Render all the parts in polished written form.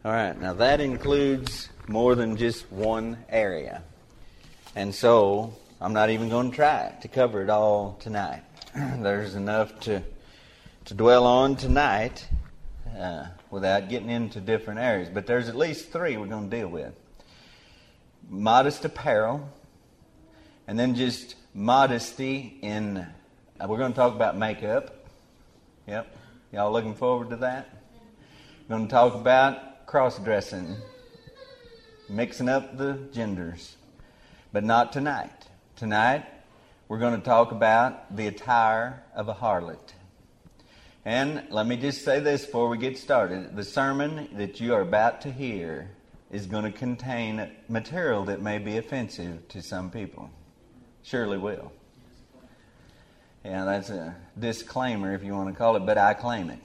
All right, now that includes more than just one area. And so I'm not even going to try to cover it all tonight. There's enough to dwell on tonight without getting into different areas. But there's at least three we're going to deal with. Modest apparel, and then just modesty in, we're going to talk about makeup. Yep. Y'all looking forward to that? We're going to talk about cross-dressing, mixing up the genders. But not tonight. Tonight, we're going to talk about the attire of a harlot. And let me just say this before we get started. The sermon that you are about to hear is going to contain material that may be offensive to some people. Surely will. Yeah, that's a disclaimer if you want to call it, but I claim it.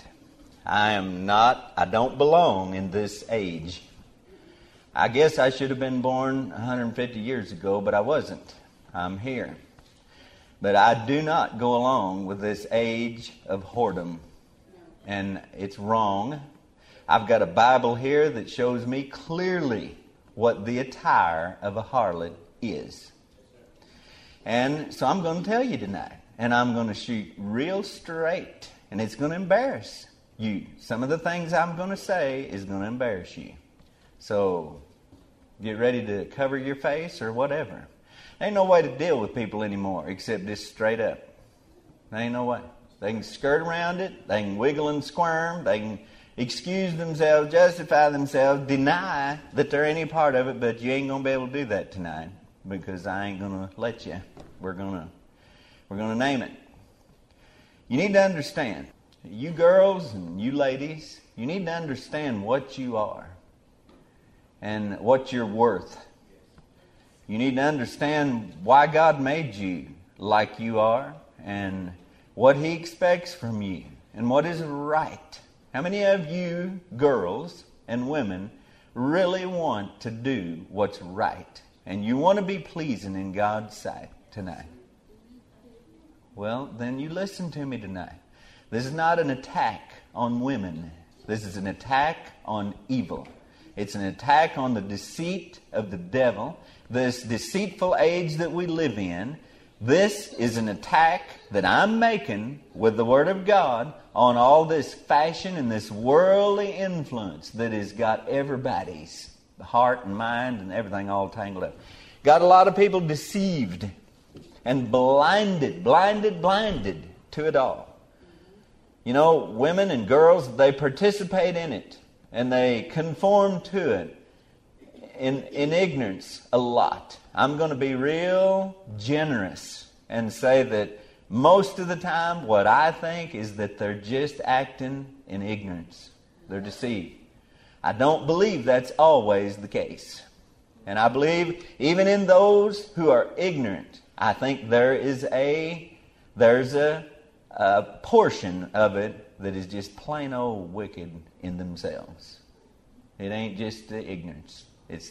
I don't belong in this age. I guess I should have been born 150 years ago, but I wasn't. I'm here. But I do not go along with this age of whoredom. And it's wrong. I've got a Bible here that shows me clearly what the attire of a harlot is. And so I'm going to tell you tonight. And I'm going to shoot real straight. And it's going to embarrass you. Some of the things I'm going to say is going to embarrass you. So get ready to cover your face or whatever. There ain't no way to deal with people anymore except just straight up. There ain't no way. They can skirt around it. They can wiggle and squirm. They can excuse themselves, justify themselves, deny that they're any part of it. But you ain't going to be able to do that tonight because I ain't going to let you. We're going to name it. You need to understand. You girls and you ladies, you need to understand what you are and what you're worth. You need to understand why God made you like you are and what He expects from you and what is right. How many of you girls and women really want to do what's right and you want to be pleasing in God's sight tonight? Well, then you listen to me tonight. This is not an attack on women. This is an attack on evil. It's an attack on the deceit of the devil, this deceitful age that we live in. This is an attack that I'm making with the Word of God on all this fashion and this worldly influence that has got everybody's heart and mind and everything all tangled up. Got a lot of people deceived and blinded to it all. You know, women and girls, they participate in it and they conform to it in ignorance a lot. I'm going to be real generous and say that most of the time what I think is that they're just acting in ignorance. They're deceived. I don't believe that's always the case. And I believe even in those who are ignorant, I think there's a portion of it that is just plain old wicked in themselves. It ain't just the ignorance. It's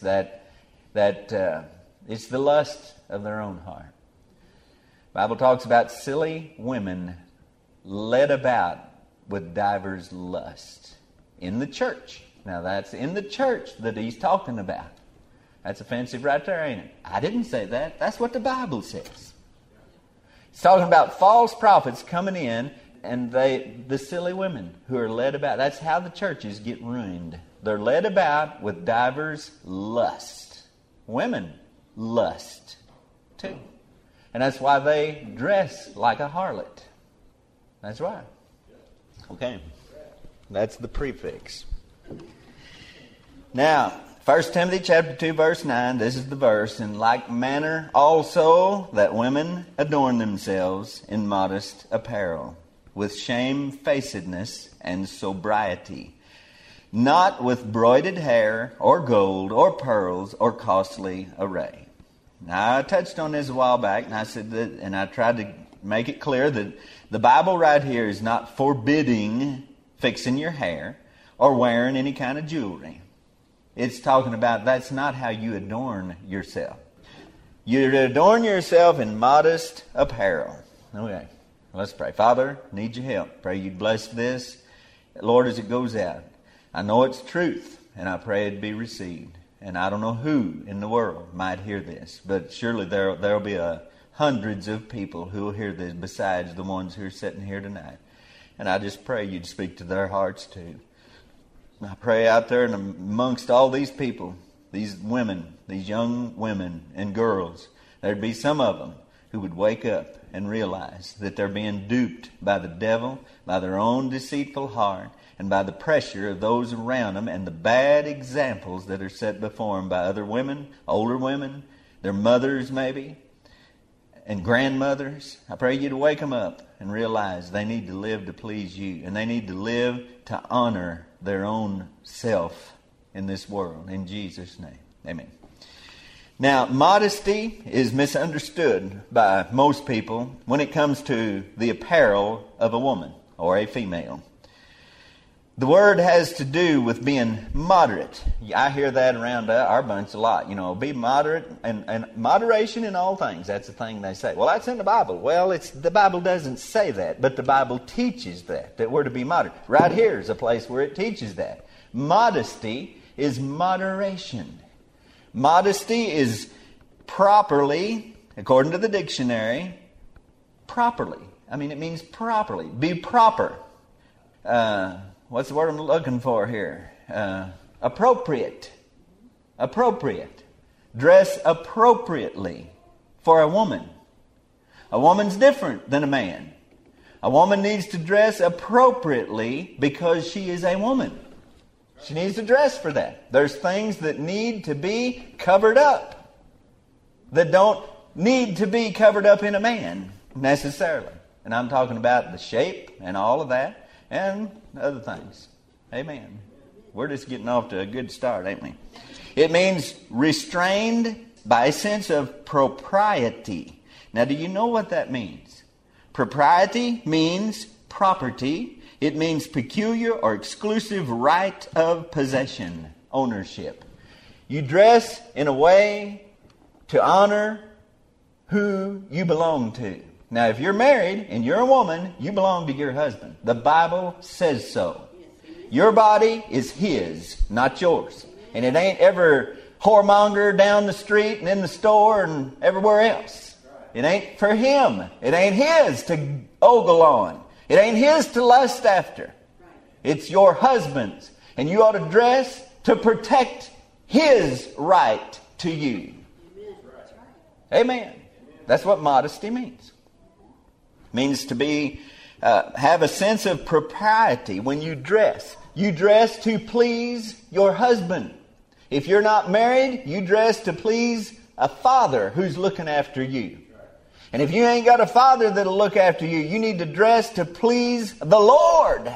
it's the lust of their own heart. The Bible talks about silly women led about with divers lusts in the church. Now that's in the church that he's talking about. That's offensive right there, ain't it? I didn't say that. That's what the Bible says. It's talking about false prophets coming in and the silly women who are led about. That's how the churches get ruined. They're led about with divers lust. Women lust too. And that's why they dress like a harlot. That's why. Okay. That's the prefix. Now, 1 Timothy chapter 2, verse 9, this is the verse. In like manner also that women adorn themselves in modest apparel, with shamefacedness and sobriety, not with broided hair or gold or pearls or costly array. Now, I touched on this a while back, and I said that, and I tried to make it clear that the Bible right here is not forbidding fixing your hair or wearing any kind of jewelry. It's talking about that's not how you adorn yourself. You adorn yourself in modest apparel. Okay, let's pray. Father, need your help. Pray you'd bless this, Lord, as it goes out. I know it's truth, and I pray it be received. And I don't know who in the world might hear this, but surely there will be hundreds of people who will hear this besides the ones who are sitting here tonight. And I just pray you'd speak to their hearts too. And I pray out there and amongst all these people, these women, these young women and girls, there'd be some of them who would wake up and realize that they're being duped by the devil, by their own deceitful heart, and by the pressure of those around them and the bad examples that are set before them by other women, older women, their mothers maybe, and grandmothers. I pray you to wake them up and realize they need to live to please you, and they need to live to honor their own self in this world. In Jesus' name, amen. Now, modesty is misunderstood by most people when it comes to the apparel of a woman or a female. The word has to do with being moderate. I hear that around our bunch a lot. Be moderate and moderation in all things. That's the thing they say. Well, that's in the Bible. Well, the Bible doesn't say that, but the Bible teaches that we're to be moderate. Right here is a place where it teaches that. Modesty is moderation. Modesty is properly, according to the dictionary, properly. I mean, it means properly. Be proper. What's the word I'm looking for here? Appropriate. Appropriate. Dress appropriately for a woman. A woman's different than a man. A woman needs to dress appropriately because she is a woman. She needs to dress for that. There's things that need to be covered up that don't need to be covered up in a man necessarily. And I'm talking about the shape and all of that and other things. Amen. We're just getting off to a good start, ain't we? It means restrained by a sense of propriety. Now, do you know what that means? Propriety means property. It means peculiar or exclusive right of possession, ownership. You dress in a way to honor who you belong to. Now, if you're married and you're a woman, you belong to your husband. The Bible says so. Your body is his, not yours. And it ain't ever whoremonger down the street and in the store and everywhere else. It ain't for him. It ain't his to ogle on. It ain't his to lust after. It's your husband's. And you ought to dress to protect his right to you. Amen. That's what modesty means. It means to be, have a sense of propriety when you dress. You dress to please your husband. If you're not married, you dress to please a father who's looking after you. And if you ain't got a father that'll look after you, you need to dress to please the Lord.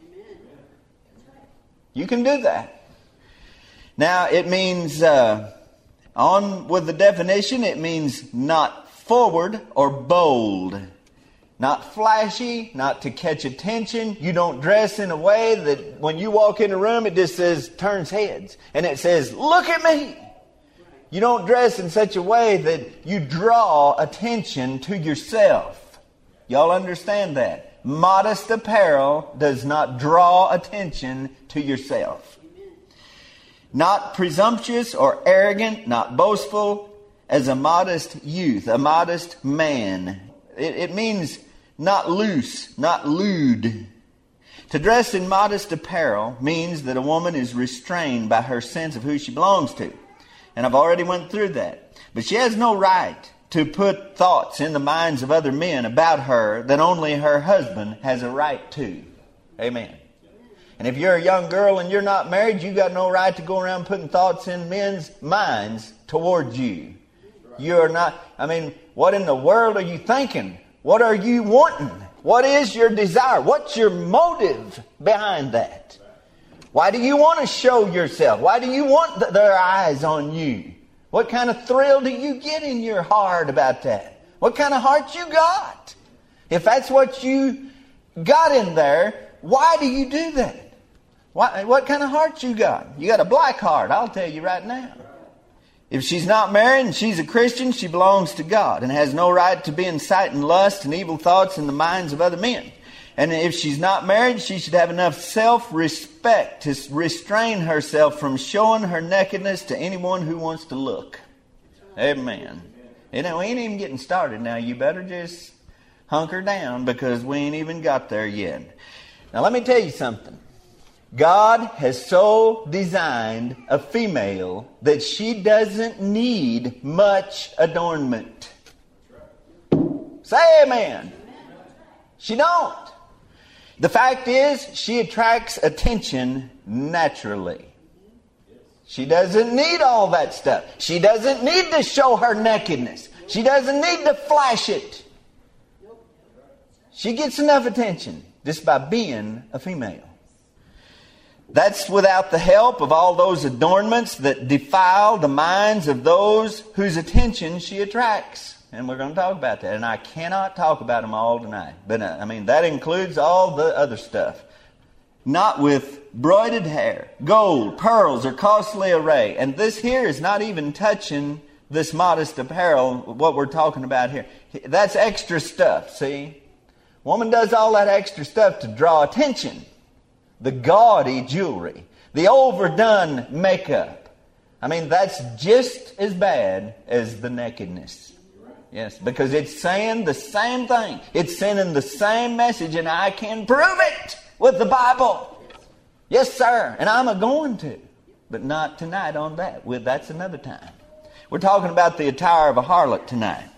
You can do that. Now, it means, on with the definition, it means not forward or bold. Not flashy, not to catch attention. You don't dress in a way that when you walk in a room, it just says, turns heads. And it says, look at me. You don't dress in such a way that you draw attention to yourself. Y'all understand that? Modest apparel does not draw attention to yourself. Not presumptuous or arrogant, not boastful, as a modest youth, a modest man. It means not loose, not lewd. To dress in modest apparel means that a woman is restrained by her sense of who she belongs to. And I've already went through that. But she has no right to put thoughts in the minds of other men about her that only her husband has a right to. Amen. And if you're a young girl and you're not married, you got no right to go around putting thoughts in men's minds towards you. You're not, what in the world are you thinking? What are you wanting? What is your desire? What's your motive behind that? Why do you want to show yourself? Why do you want their eyes on you? What kind of thrill do you get in your heart about that? What kind of heart you got? If that's what you got in there, why do you do that? What kind of heart you got? You got a black heart, I'll tell you right now. If she's not married and she's a Christian, she belongs to God and has no right to be inciting lust and evil thoughts in the minds of other men. And if she's not married, she should have enough self-respect to restrain herself from showing her nakedness to anyone who wants to look. Amen. We ain't even getting started now. You better just hunker down because we ain't even got there yet. Now let me tell you something. God has so designed a female that she doesn't need much adornment. Say amen. She don't. The fact is, she attracts attention naturally. She doesn't need all that stuff. She doesn't need to show her nakedness. She doesn't need to flash it. She gets enough attention just by being a female. That's without the help of all those adornments that defile the minds of those whose attention she attracts. And we're going to talk about that. And I cannot talk about them all tonight. But that includes all the other stuff. Not with broided hair, gold, pearls, or costly array. And this here is not even touching this modest apparel, what we're talking about here. That's extra stuff, see? Woman does all that extra stuff to draw attention. The gaudy jewelry, the overdone makeup. That's just as bad as the nakedness. Yes, because it's saying the same thing. It's sending the same message, and I can prove it with the Bible. Yes, sir, and I'm going to. But not tonight on that. That's another time. We're talking about the attire of a harlot tonight.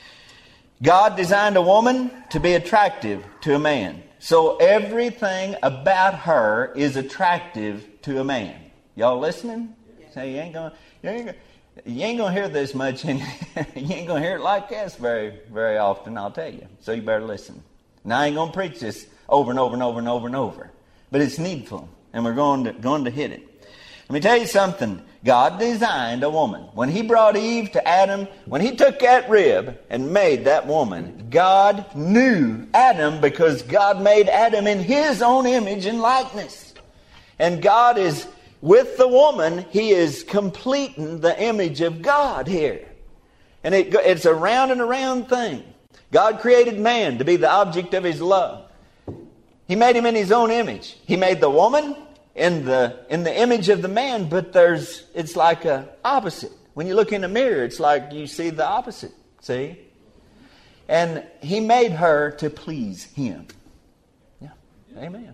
God designed a woman to be attractive to a man. So everything about her is attractive to a man. Y'all listening? So you ain't gonna hear this much, and you ain't gonna hear it like this very, very often, I'll tell you. So you better listen. Now I ain't gonna preach this over and over and over and over and over, but it's needful, and we're going to hit it. Let me tell you something. God designed a woman. When He brought Eve to Adam, when He took that rib and made that woman, God knew Adam because God made Adam in His own image and likeness. And God is with the woman. He is completing the image of God here. And it's a round and around thing. God created man to be the object of His love. He made him in His own image. He made the woman in the image of the man, but it's like a opposite. When you look in the mirror, it's like you see the opposite. See? And He made her to please Him. Yeah. Amen.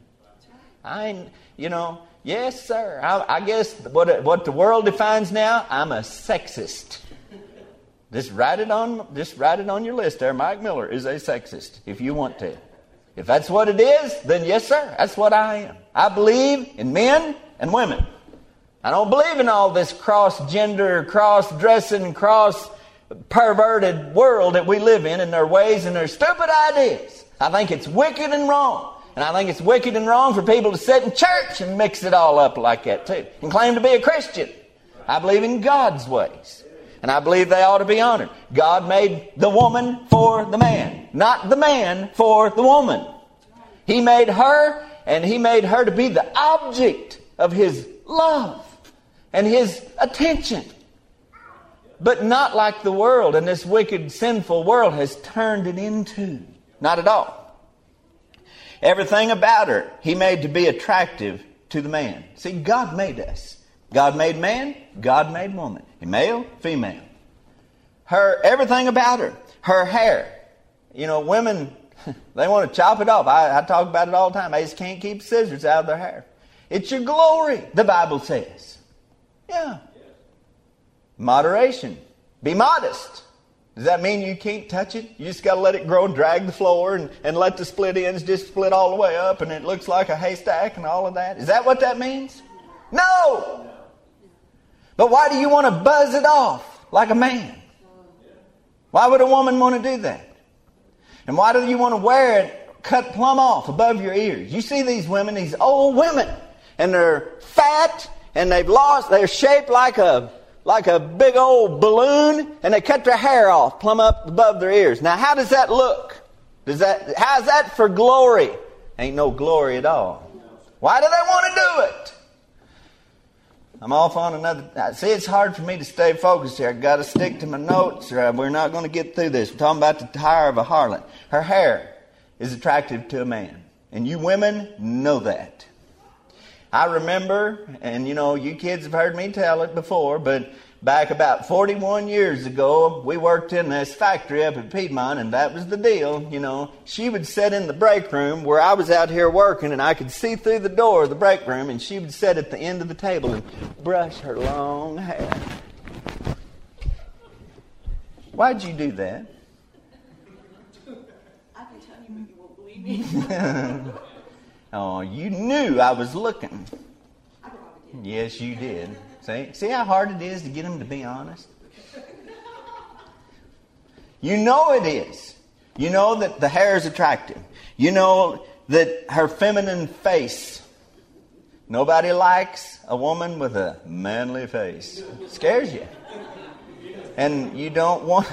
Yes, sir. I guess what the world defines now, I'm a sexist. Just write it on your list there. Mike Miller is a sexist, if you want to. If that's what it is, then yes, sir, that's what I am. I believe in men and women. I don't believe in all this cross-gender, cross-dressing, cross-perverted world that we live in and their ways and their stupid ideas. I think it's wicked and wrong. And I think it's wicked and wrong for people to sit in church and mix it all up like that too and claim to be a Christian. I believe in God's ways. And I believe they ought to be honored. God made the woman for the man, not the man for the woman. He made her, and He made her to be the object of His love and His attention. But not like the world and this wicked, sinful world has turned it into. Not at all. Everything about her, He made to be attractive to the man. See, God made us. God made man, God made woman. Male, female. Everything about her. Her hair. Women, they want to chop it off. I talk about it all the time. They just can't keep scissors out of their hair. It's your glory, the Bible says. Yeah. Moderation. Be modest. Does that mean you can't touch it? You just got to let it grow and drag the floor and let the split ends just split all the way up and it looks like a haystack and all of that? Is that what that means? No! But why do you want to buzz it off like a man? Why would a woman want to do that? And why do you want to wear it cut plumb off above your ears? You see these women, these old women, and they're fat and they're shaped like a big old balloon, and they cut their hair off plumb up above their ears. Now, how does that look? How's that for glory? Ain't no glory at all. Why do they want to do it? I'm off on another. See, it's hard for me to stay focused here. I've got to stick to my notes or we're not going to get through this. We're talking about the attire of a harlot. Her hair is attractive to a man. And you women know that. I remember, and you kids have heard me tell it before, but back about 41 years ago, we worked in this factory up at Piedmont, and that was the deal. She would sit in the break room where I was out here working, and I could see through the door of the break room, and she would sit at the end of the table and brush her long hair. Why'd you do that? I can tell you, but you won't believe me. Oh, you knew I was looking. I probably did. Yes, you did. See how hard it is to get them to be honest? You know it is. You know that the hair is attractive. You know that her feminine face. Nobody likes a woman with a manly face. It scares you. And you don't want,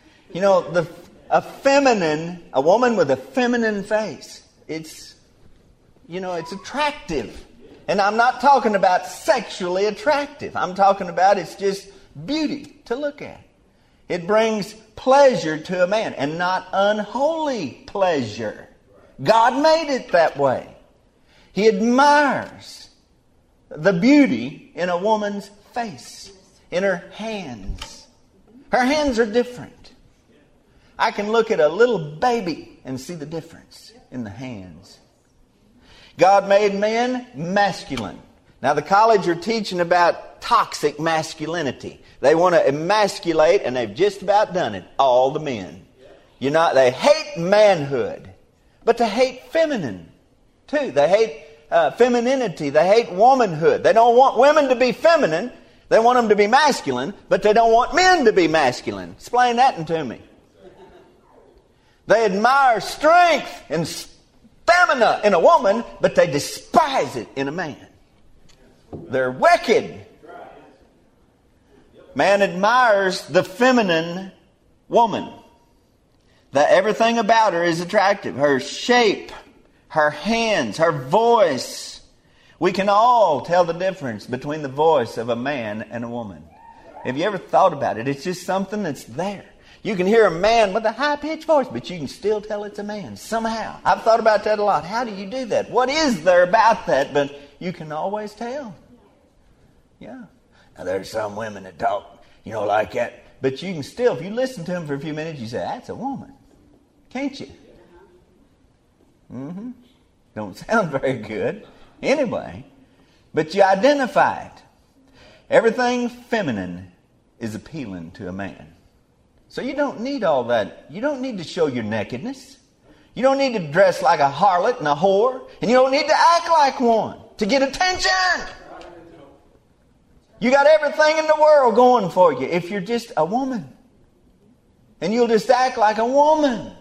a woman with a feminine face. It's attractive. And I'm not talking about sexually attractive. I'm talking about it's just beauty to look at. It brings pleasure to a man and not unholy pleasure. God made it that way. He admires the beauty in a woman's face, in her hands. Her hands are different. I can look at a little baby and see the difference in the hands. God made men masculine. Now the college are teaching about toxic masculinity. They want to emasculate, and they've just about done it, all the men. They hate manhood, but they hate feminine too. They hate femininity. They hate womanhood. They don't want women to be feminine. They want them to be masculine, but they don't want men to be masculine. Explain that to me. They admire strength and stamina in a woman, but they despise it in a man. They're wicked. Man admires the feminine woman. That everything about her is attractive. Her shape, her hands, her voice. We can all tell the difference between the voice of a man and a woman. Have you ever thought about it? It's just something that's there. You can hear a man with a high-pitched voice, but you can still tell it's a man somehow. I've thought about that a lot. How do you do that? What is there about that? But you can always tell. Yeah. Now, there's some women that talk, like that. But you can still, if you listen to them for a few minutes, you say, that's a woman. Can't you? Mm-hmm. Don't sound very good. Anyway, but you identify it. Everything feminine is appealing to a man. So you don't need all that. You don't need to show your nakedness. You don't need to dress like a harlot and a whore. And you don't need to act like one to get attention. You got everything in the world going for you if you're just a woman. And you'll just act like a woman.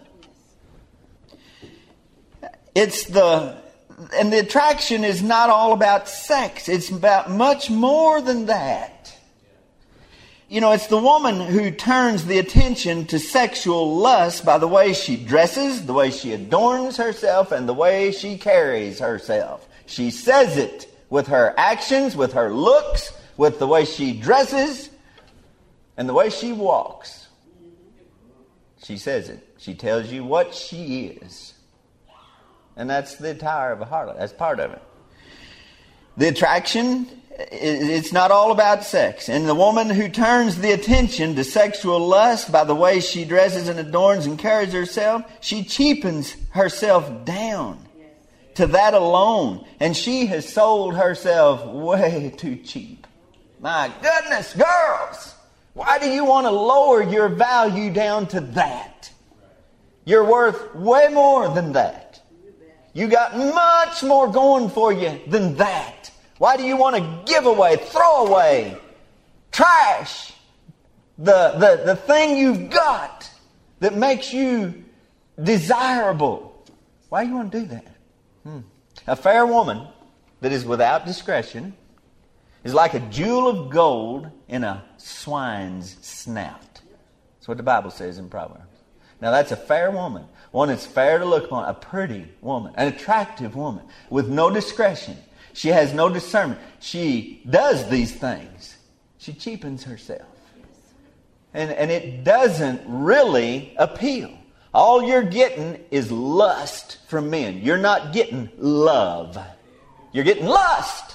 And the attraction is not all about sex. It's about much more than that. It's the woman who turns the attention to sexual lust by the way she dresses, the way she adorns herself, and the way she carries herself. She says it with her actions, with her looks, with the way she dresses, and the way she walks. She says it. She tells you what she is. And that's the attire of a harlot. That's part of it. The attraction, it's not all about sex. And the woman who turns the attention to sexual lust by the way she dresses and adorns and carries herself, she cheapens herself down to that alone. And she has sold herself way too cheap. My goodness, girls, why do you want to lower your value down to that? You're worth way more than that. You got much more going for you than that. Why do you want to give away, throw away, trash the thing you've got that makes you desirable? Why do you want to do that? A fair woman that is without discretion is like a jewel of gold in a swine's snout. That's what the Bible says in Proverbs. Now that's a fair woman. One that's fair to look upon. A pretty woman. An attractive woman. With no discretion. She has no discernment. She does these things. She cheapens herself. And it doesn't really appeal. All you're getting is lust from men. You're not getting love. You're getting lust.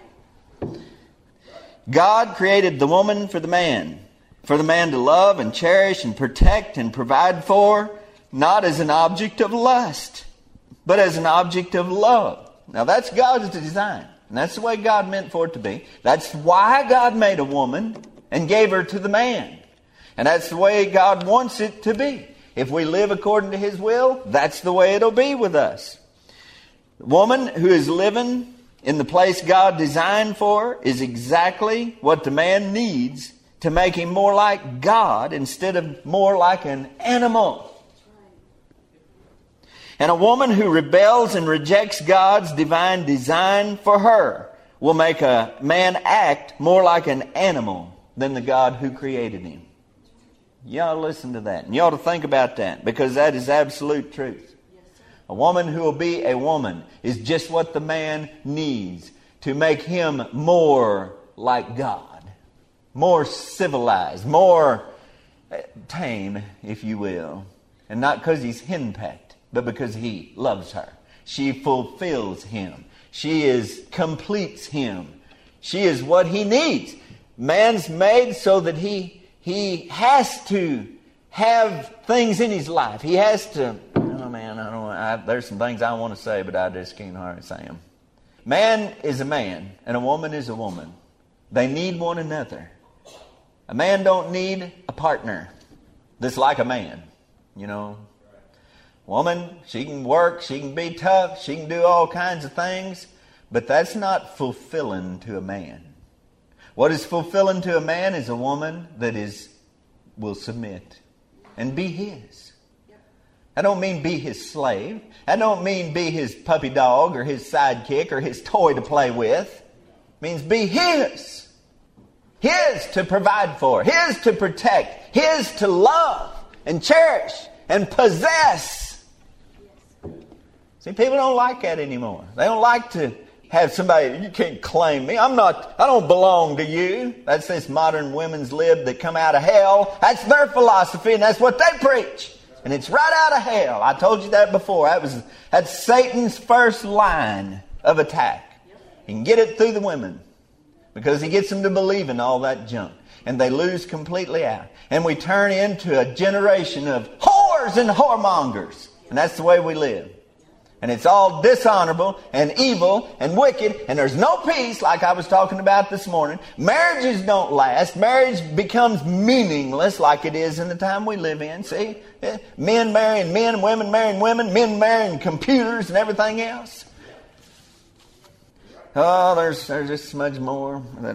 God created the woman for the man to love and cherish and protect and provide for, not as an object of lust, but as an object of love. Now that's God's design. And that's the way God meant for it to be. That's why God made a woman and gave her to the man. And that's the way God wants it to be. If we live according to His will, that's the way it'll be with us. The woman who is living in the place God designed for her is exactly what the man needs to make him more like God instead of more like an animal. And a woman who rebels and rejects God's divine design for her will make a man act more like an animal than the God who created him. You ought to listen to that. And you ought to think about that, because that is absolute truth. A woman who will be a woman is just what the man needs to make him more like God. More civilized, more tame, if you will. And not because he's henpecked, but because he loves her. She fulfills him. She completes him. She is what he needs. Man's made so that he has to have things in his life. He has to, there's some things I want to say, but I just can't hardly say them. Man is a man and a woman is a woman. They need one another. A man don't need a partner that's like a man, Woman, she can work, she can be tough, she can do all kinds of things, but that's not fulfilling to a man. What is fulfilling to a man is a woman that will submit and be his. I don't mean be his slave. I don't mean be his puppy dog or his sidekick or his toy to play with. It means be his. His to provide for, his to protect, his to love and cherish and possess. See, people don't like that anymore. They don't like to have somebody, you can't claim me. I don't belong to you. That's this modern women's lib that come out of hell. That's their philosophy, and that's what they preach. And it's right out of hell. I told you that before. That's Satan's first line of attack. He can get it through the women because he gets them to believe in all that junk. And they lose completely out. And we turn into a generation of whores and whoremongers. And that's the way we live. And it's all dishonorable and evil and wicked. And there's no peace, like I was talking about this morning. Marriages don't last. Marriage becomes meaningless like it is in the time we live in. See? Men marrying men, women marrying women, men marrying computers and everything else. Oh, there's just so much more that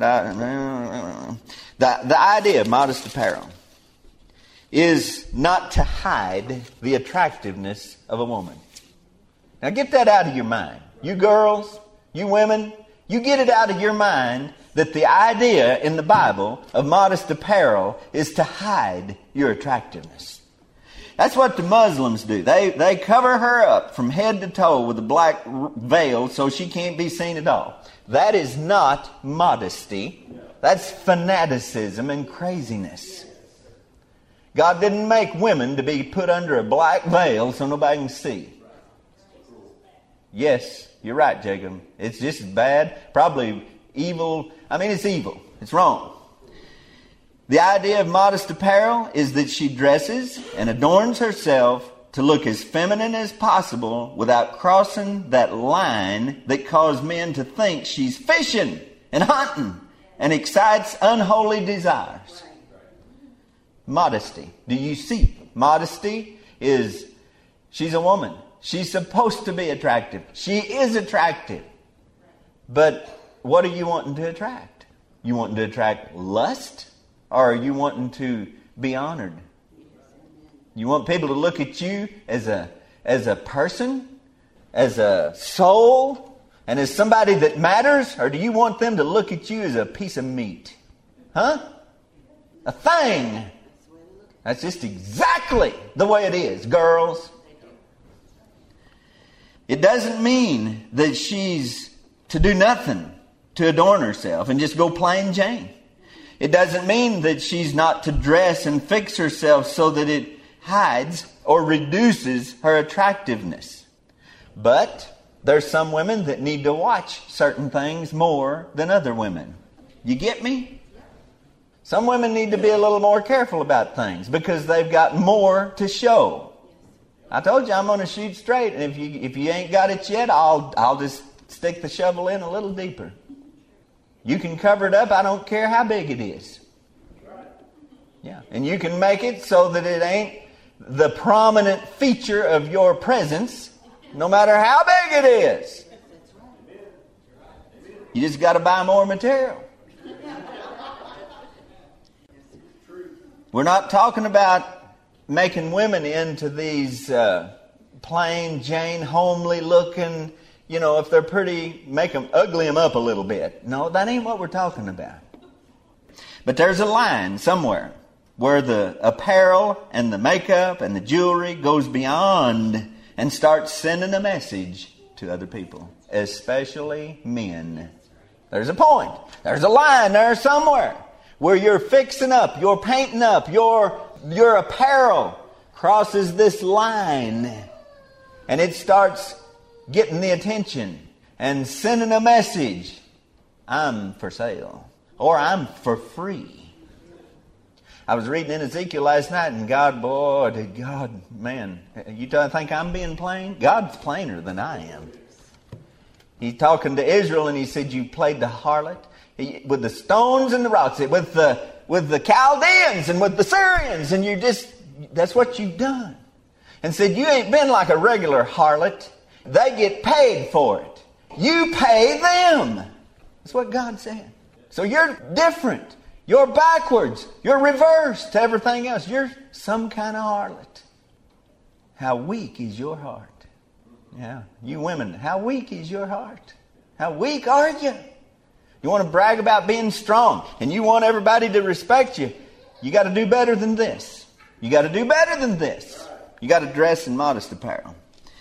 the idea of modest apparel is not to hide the attractiveness of a woman. Now get that out of your mind. You girls, you women, you get it out of your mind that the idea in the Bible of modest apparel is to hide your attractiveness. That's what the Muslims do. They cover her up from head to toe with a black veil so she can't be seen at all. That is not modesty. That's fanaticism and craziness. God didn't make women to be put under a black veil so nobody can see. Yes, you're right, Jacob. It's just as bad. Probably evil. It's evil. It's wrong. The idea of modest apparel is that she dresses and adorns herself to look as feminine as possible without crossing that line that caused men to think she's fishing and hunting and excites unholy desires. Modesty. Do you see? Modesty is, she's a woman. She's supposed to be attractive. She is attractive. But what are you wanting to attract? You wanting to attract lust? Or are you wanting to be honored? You want people to look at you as a person? As a soul? And as somebody that matters? Or do you want them to look at you as a piece of meat? Huh? A thing. That's just exactly the way it is, girls. It doesn't mean that she's to do nothing to adorn herself and just go plain Jane. It doesn't mean that she's not to dress and fix herself so that it hides or reduces her attractiveness. But there's some women that need to watch certain things more than other women. You get me? Some women need to be a little more careful about things because they've got more to show. I told you I'm going to shoot straight, and if you ain't got it yet, I'll just stick the shovel in a little deeper. You can cover it up. I don't care how big it is. Yeah, and you can make it so that it ain't the prominent feature of your presence, no matter how big it is. You just got to buy more material. We're not talking about making women into these plain Jane, homely looking, if they're pretty, ugly them up a little bit. No, that ain't what we're talking about. But there's a line somewhere where the apparel and the makeup and the jewelry goes beyond and starts sending a message to other people, especially men. There's a point. There's a line there somewhere where you're fixing up, you're painting up, your apparel crosses this line and it starts getting the attention and sending a message. I'm for sale, or I'm for free. I was reading in Ezekiel last night, and you think I'm being plain? God's plainer than I am. He's talking to Israel, and he said, you played the harlot with the stones and the rocks, with the Chaldeans and with the Syrians, and that's what you've done. And said, you ain't been like a regular harlot. They get paid for it. You pay them. That's what God said. So you're different. You're backwards. You're reversed to everything else. You're some kind of harlot. How weak is your heart? Yeah, you women, how weak is your heart? How weak are you? You want to brag about being strong and you want everybody to respect you. You got to do better than this. You got to do better than this. You got to dress in modest apparel.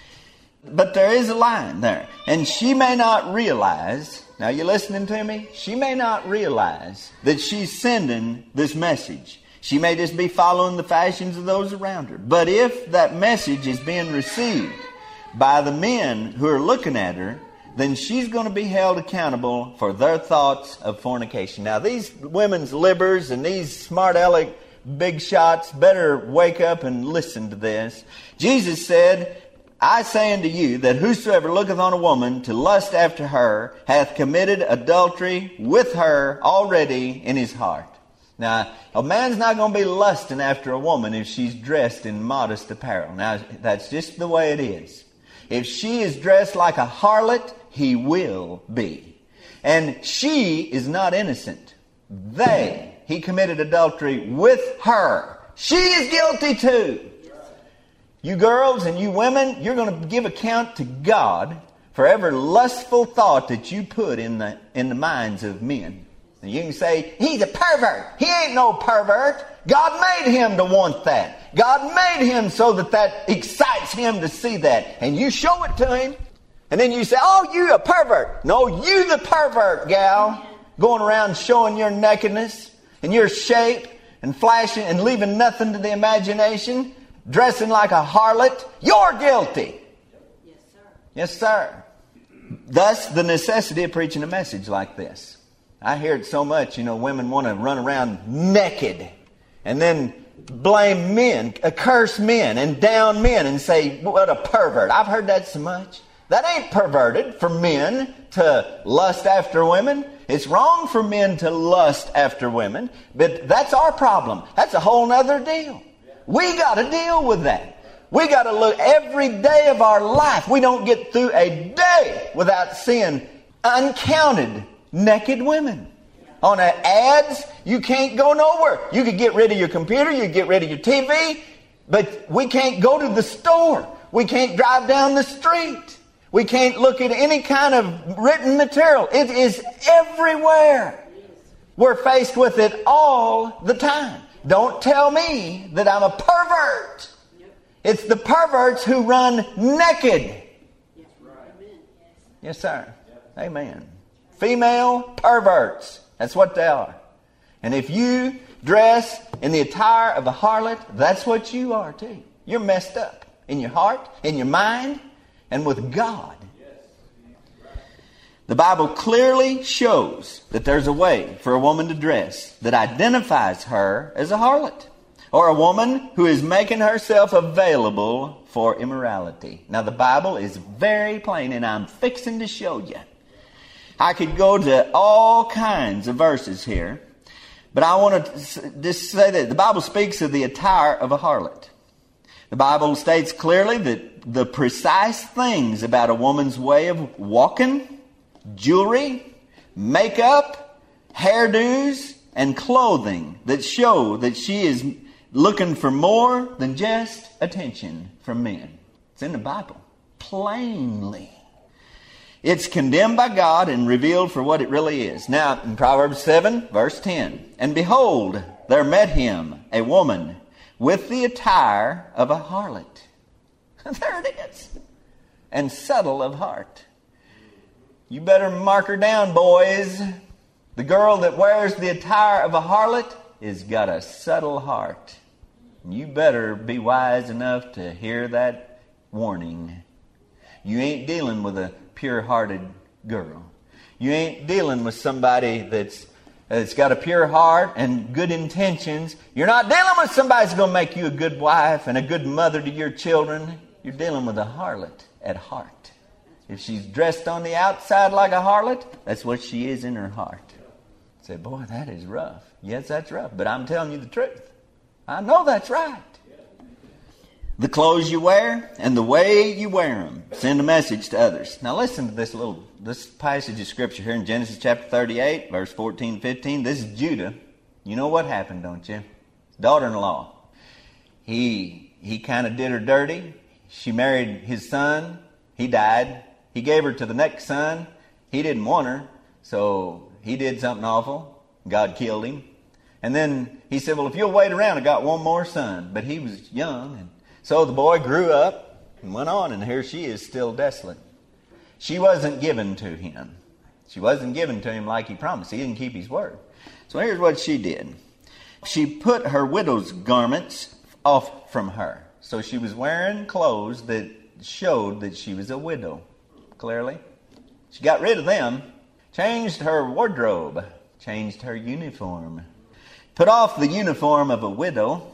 But there is a line there. And she may not realize, now you listening to me? She may not realize that she's sending this message. She may just be following the fashions of those around her. But if that message is being received by the men who are looking at her, then she's going to be held accountable for their thoughts of fornication. Now these women's libbers and these smart aleck big shots better wake up and listen to this. Jesus said, I say unto you that whosoever looketh on a woman to lust after her hath committed adultery with her already in his heart. Now, a man's not going to be lusting after a woman if she's dressed in modest apparel. Now, that's just the way it is. If she is dressed like a harlot, he will be. And she is not innocent. He committed adultery with her. She is guilty too. You girls and you women, you're going to give account to God for every lustful thought that you put in the minds of men. And you can say, he's a pervert. He ain't no pervert. God made him to want that. God made him so that excites him to see that. And you show it to him. And then you say, oh, you a pervert. No, you the pervert, gal. Going around showing your nakedness and your shape and flashing and leaving nothing to the imagination. Dressing like a harlot. You're guilty. Yes, sir. Yes, sir. Thus, the necessity of preaching a message like this. I hear it so much, women want to run around naked and then blame men, curse men and down men and say, what a pervert. I've heard that so much. That ain't perverted for men to lust after women. It's wrong for men to lust after women, but that's our problem. That's a whole nother deal. We got to deal with that. We got to look every day of our life. We don't get through a day without seeing uncounted naked women. On ads, you can't go nowhere. You could get rid of your computer, you could get rid of your TV, but we can't go to the store. We can't drive down the street. We can't look at any kind of written material. It is everywhere. We're faced with it all the time. Don't tell me that I'm a pervert. It's the perverts who run naked. Yes, sir. Amen. Female perverts. That's what they are. And if you dress in the attire of a harlot, that's what you are too. You're messed up in your heart, in your mind, and with God. The Bible clearly shows that there's a way for a woman to dress that identifies her as a harlot, or a woman who is making herself available for immorality. Now the Bible is very plain, and I'm fixing to show you. I could go to all kinds of verses here, but I want to just say that the Bible speaks of the attire of a harlot. The Bible states clearly that the precise things about a woman's way of walking, jewelry, makeup, hairdos, and clothing that show that she is looking for more than just attention from men. It's in the Bible, plainly. It's condemned by God and revealed for what it really is. Now, in Proverbs 7, verse 10, and behold, there met him a woman with the attire of a harlot. There it is. And subtle of heart. You better mark her down, boys. The girl that wears the attire of a harlot has got a subtle heart. You better be wise enough to hear that warning. You ain't dealing with a pure-hearted girl. You ain't dealing with somebody that's got a pure heart and good intentions. You're not dealing with somebody that's going to make you a good wife and a good mother to your children. You're dealing with a harlot at heart. If she's dressed on the outside like a harlot, that's what she is in her heart. Say, boy, that is rough. Yes, that's rough, but I'm telling you the truth. I know that's right. The clothes you wear and the way you wear them send a message to others. Now listen to this passage of Scripture here in Genesis chapter 38, verse 14 and 15. This is Judah. You know what happened, don't you? His daughter-in-law. He kind of did her dirty. She married his son. He died. He gave her to the next son. He didn't want her, so he did something awful. God killed him. And then he said, well, if you'll wait around, I got one more son. But he was young, and so the boy grew up and went on, and here she is still desolate. She wasn't given to him. She wasn't given to him like he promised. He didn't keep his word. So here's what she did. She put her widow's garments off from her. So she was wearing clothes that showed that she was a widow, clearly. She got rid of them, changed her wardrobe, changed her uniform, put off the uniform of a widow,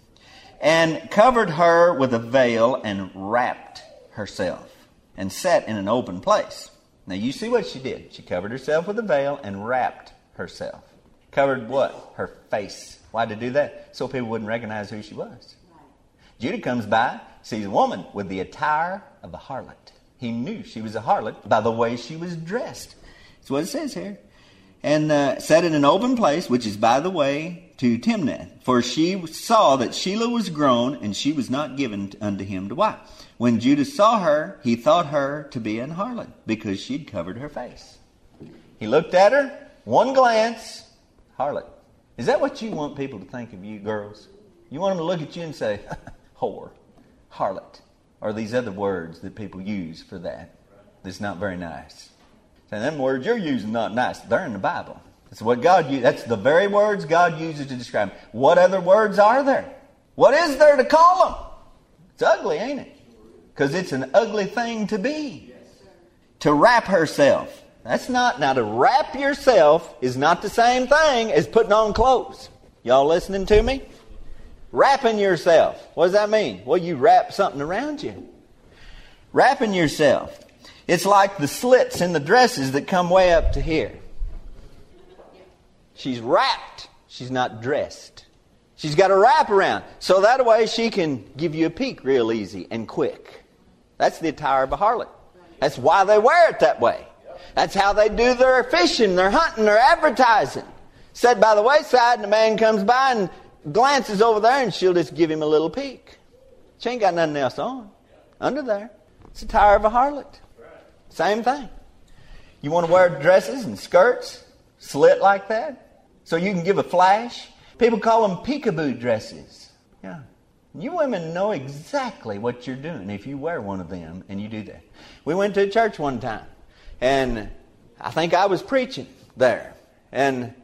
and covered her with a veil and wrapped herself and sat in an open place. Now you see what she did. She covered herself with a veil and wrapped herself. Covered what? Her face. Why did she do that? So people wouldn't recognize who she was. Judah comes by, sees a woman with the attire of a harlot. He knew she was a harlot by the way she was dressed. That's what it says here. And sat in an open place, which is by the way to Timnath. For she saw that Shelah was grown, and she was not given unto him to wife. When Judah saw her, he thought her to be an harlot, because she'd covered her face. He looked at her, one glance, harlot. Is that what you want people to think of you, girls? You want them to look at you and say, whore, harlot, or these other words that people use for that. That's not very nice. And them words you're using not nice. They're in the Bible. That's what God uses. That's the very words God uses to describe them. What other words are there? What is there to call them? It's ugly, ain't it? Because it's an ugly thing to be. Yes, to wrap herself. That's not. Now to wrap yourself is not the same thing as putting on clothes. Y'all listening to me? Wrapping yourself. What does that mean? Well, you wrap something around you. Wrapping yourself. It's like the slits in the dresses that come way up to here. She's wrapped. She's not dressed. She's got a wrap around. So that way she can give you a peek real easy and quick. That's the attire of a harlot. That's why they wear it that way. That's how they do their fishing, their hunting, their advertising. Set by the wayside and a man comes by and glances over there and she'll just give him a little peek. She ain't got nothing else on under there. It's the attire of a harlot. Same thing. You want to wear dresses and skirts slit like that so you can give a flash? People call them peekaboo dresses. Yeah. You women know exactly what you're doing if you wear one of them and you do that. We went to a church one time and I think I was preaching there. And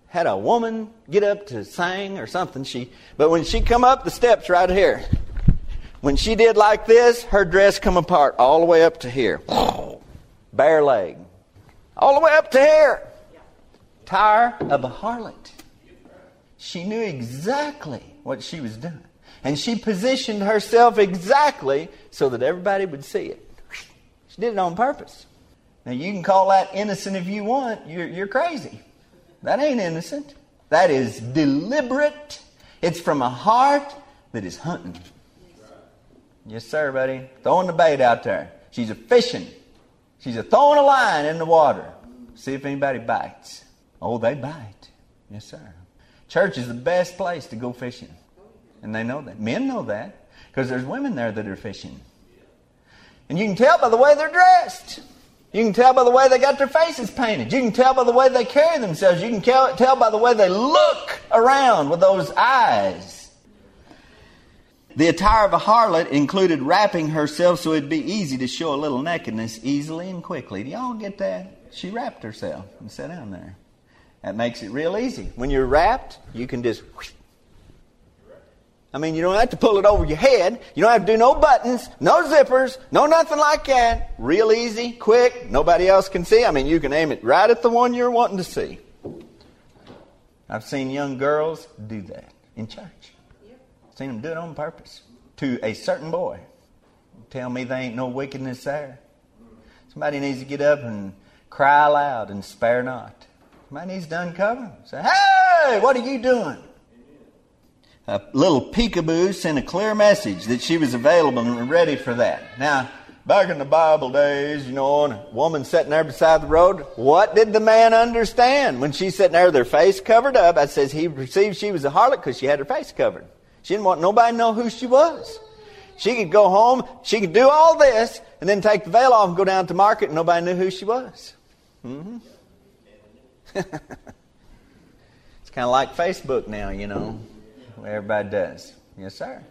had a woman get up to sing or something. But when she come up the steps right here, when she did like this, her dress come apart all the way up to here. Bare leg. All the way up to here. Attire of a harlot. She knew exactly what she was doing. And she positioned herself exactly so that everybody would see it. She did it on purpose. Now you can call that innocent if you want. You're crazy. That ain't innocent. That is deliberate. It's from a heart that is hunting. Yes, sir, buddy. Throwing the bait out there. She's a fishing. She's a throwing a line in the water. See if anybody bites. Oh, they bite. Yes, sir. Church is the best place to go fishing. And they know that. Men know that. Because there's women there that are fishing. And you can tell by the way they're dressed. You can tell by the way they got their faces painted. You can tell by the way they carry themselves. You can tell by the way they look around with those eyes. The attire of a harlot included wrapping herself so it'd be easy to show a little nakedness easily and quickly. Do y'all get that? She wrapped herself and sat down there. That makes it real easy. When you're wrapped, you can just... I mean, you don't have to pull it over your head. You don't have to do no buttons, no zippers, no nothing like that. Real easy, quick, nobody else can see. I mean, you can aim it right at the one you're wanting to see. I've seen young girls do that in church. I've seen them do it on purpose to a certain boy. Tell me there ain't no wickedness there. Somebody needs to get up and cry aloud and spare not. Somebody needs to uncover them. Say, hey, what are you doing? A little peekaboo sent a clear message that she was available and ready for that. Now, back in the Bible days, and a woman sitting there beside the road, what did the man understand? When she's sitting there with her face covered up, I says he perceived she was a harlot because she had her face covered. She didn't want nobody to know who she was. She could go home, she could do all this, and then take the veil off and go down to market and nobody knew who she was. Mm-hmm. It's kind of like Facebook now, Everybody does. Yes, sir.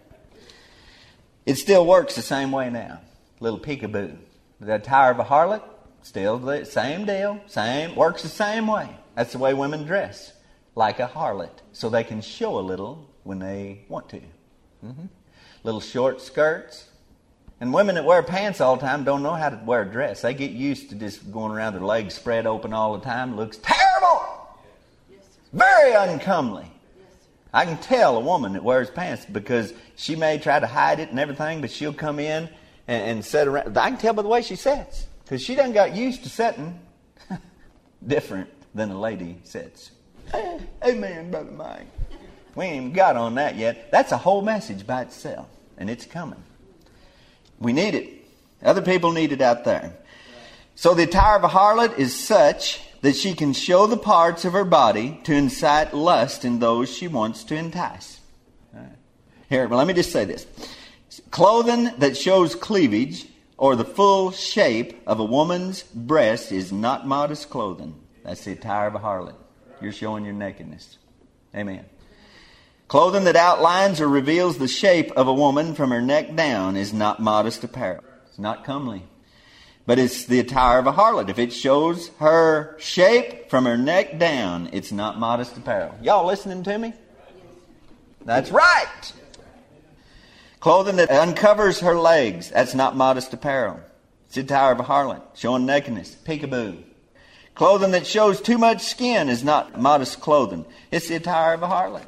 It still works the same way now. Little peekaboo. The attire of a harlot, still the same deal. Works the same way. That's the way women dress. Like a harlot. So they can show a little when they want to. Mm-hmm. Little short skirts. And women that wear pants all the time don't know how to wear a dress. They get used to just going around their legs spread open all the time. It looks terrible. Yes, sir. Very uncomely. Yes, I can tell a woman that wears pants because she may try to hide it and everything, but she'll come in and sit around. I can tell by the way she sits because she done got used to sitting different than a lady sits. Amen, Brother Mike. We ain't even got on that yet. That's a whole message by itself, and it's coming. We need it. Other people need it out there. So the attire of a harlot is such that she can show the parts of her body to incite lust in those she wants to entice. All right. Here, let me just say this. Clothing that shows cleavage or the full shape of a woman's breast is not modest clothing. That's the attire of a harlot. You're showing your nakedness. Amen. Clothing that outlines or reveals the shape of a woman from her neck down is not modest apparel. It's not comely. But it's the attire of a harlot. If it shows her shape from her neck down, it's not modest apparel. Y'all listening to me? That's right. Clothing that uncovers her legs, that's not modest apparel. It's the attire of a harlot, showing nakedness, peekaboo. Clothing that shows too much skin is not modest clothing. It's the attire of a harlot.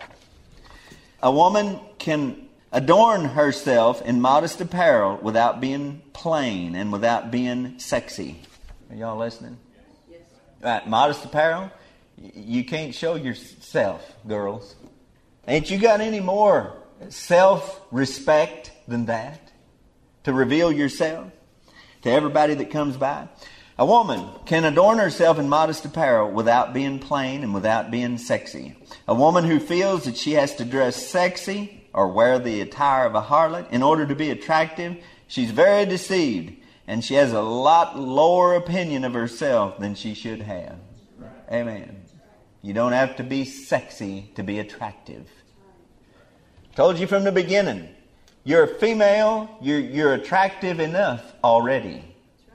A woman can adorn herself in modest apparel without being plain and without being sexy. Are y'all listening? yes. Right, modest apparel. You can't show yourself, girls. Ain't you got any more self-respect than that? To reveal yourself to everybody that comes by? A woman can adorn herself in modest apparel without being plain and without being sexy. A woman who feels that she has to dress sexy or wear the attire of a harlot in order to be attractive, she's very deceived, and she has a lot lower opinion of herself than she should have. Amen. You don't have to be sexy to be attractive. Told you from the beginning, you're a female, you're attractive enough already.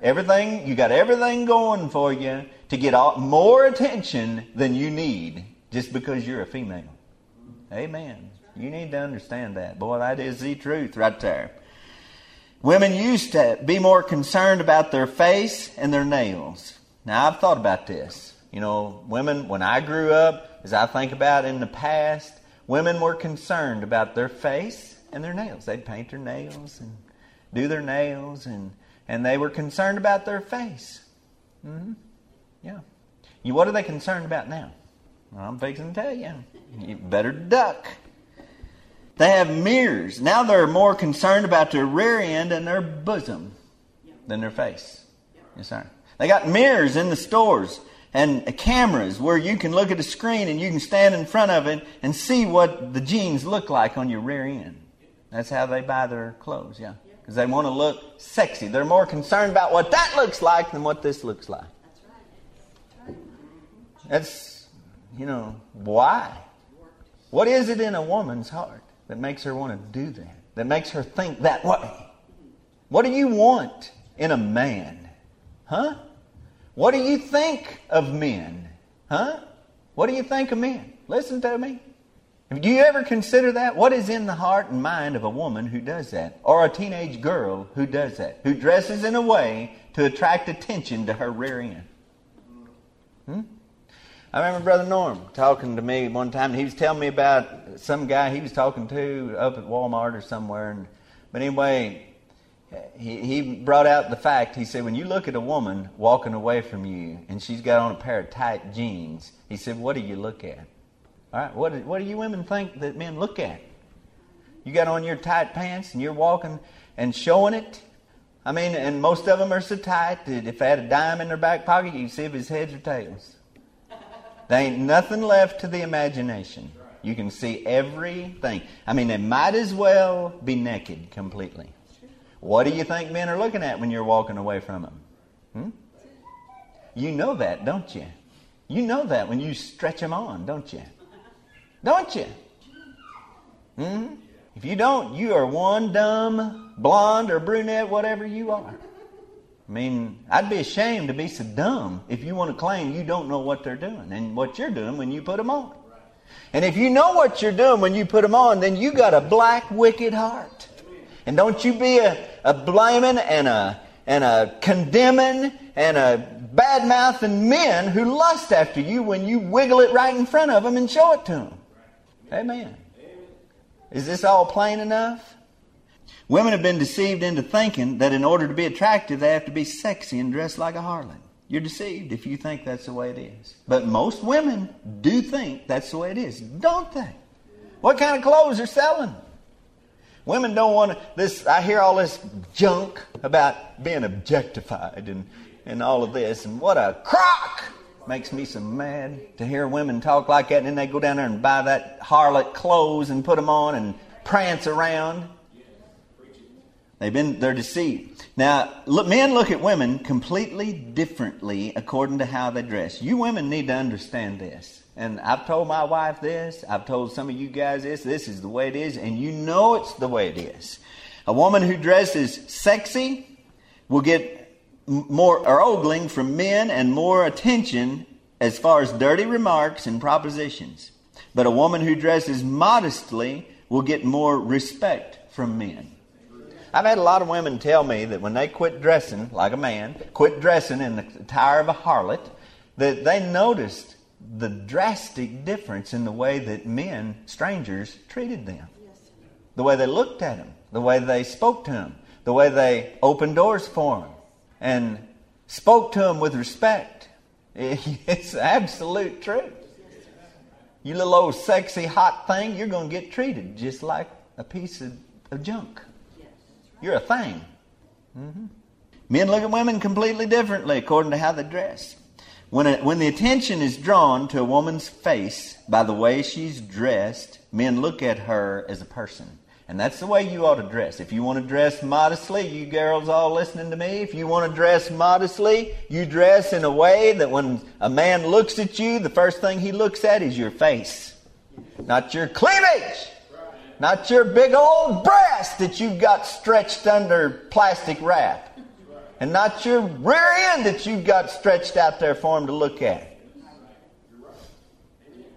You got everything going for you to get more attention than you need. just because you're a female. Amen. You need to understand that. Boy, that is the truth right there. Women used to be more concerned about their face and their nails. Now, I've thought about this. You know, women, when I grew up, as I think about in the past, women were concerned about their face and their nails. They'd paint their nails and do their nails, and they were concerned about their face. Mm-hmm. Yeah. What are they concerned about now? Well, I'm fixing to tell you. You better duck. They have mirrors. Now they're more concerned about their rear end and their bosom than their face. Yes, sir. They got mirrors in the stores and cameras where you can look at a screen and you can stand in front of it and see what the jeans look like on your rear end. That's how they buy their clothes, yeah. Because they want to look sexy. They're more concerned about what that looks like than what this looks like. That's, why? What is it in a woman's heart that makes her want to do that? That makes her think that way? What do you want in a man? Huh? What do you think of men? Huh? What do you think of men? Listen to me. Do you ever consider that? What is in the heart and mind of a woman who does that? Or a teenage girl who does that? Who dresses in a way to attract attention to her rear end? I remember Brother Norm talking to me one time, and he was telling me about some guy he was talking to up at Walmart or somewhere. But anyway, he brought out the fact. He said, when you look at a woman walking away from you and she's got on a pair of tight jeans, he said, what do you look at? All right, what do you women think that men look at? You got on your tight pants and you're walking and showing it? I mean, and most of them are so tight that if they had a dime in their back pocket, you can see if it's heads or tails. There ain't nothing left to the imagination. You can see everything. I mean, they might as well be naked completely. What do you think men are looking at when you're walking away from them? You know that, don't you? You know that when you stretch them on, don't you? Don't you? If you don't, you are one dumb blonde or brunette, whatever you are. I mean, I'd be ashamed to be so dumb if you want to claim you don't know what they're doing and what you're doing when you put them on. And if you know what you're doing when you put them on, then you got a black, wicked heart. And don't you be a blaming and a condemning and a bad-mouthing men who lust after you when you wiggle it right in front of them and show it to them. Amen. Is this all plain enough? Women have been deceived into thinking that in order to be attractive, they have to be sexy and dress like a harlot. You're deceived if you think that's the way it is. But most women do think that's the way it is, don't they? What kind of clothes are selling? Women don't want to... I hear all this junk about being objectified and all of this. And what a crock! Makes me so mad to hear women talk like that. And then they go down there and buy that harlot clothes and put them on and prance around. They're deceived. Now, men look at women completely differently according to how they dress. You women need to understand this. And I've told my wife this. I've told some of you guys this. This is the way it is. And you know it's the way it is. A woman who dresses sexy will get more ogling from men and more attention as far as dirty remarks and propositions. But a woman who dresses modestly will get more respect from men. I've had a lot of women tell me that when they quit dressing like a man, quit dressing in the attire of a harlot, that they noticed the drastic difference in the way that men, strangers, treated them. The way they looked at them, the way they spoke to them, the way they opened doors for them, and spoke to them with respect. It's absolute truth. You little old sexy hot thing, you're going to get treated just like a piece of junk. You're a thing. Men look at women completely differently according to how they dress. When the attention is drawn to a woman's face by the way she's dressed, men look at her as a person. And that's the way you ought to dress. If you want to dress modestly, you girls all listening to me, if you want to dress modestly, you dress in a way that when a man looks at you, the first thing he looks at is your face. Not your cleavage. Not your big old breast that you've got stretched under plastic wrap. And not your rear end that you've got stretched out there for him to look at.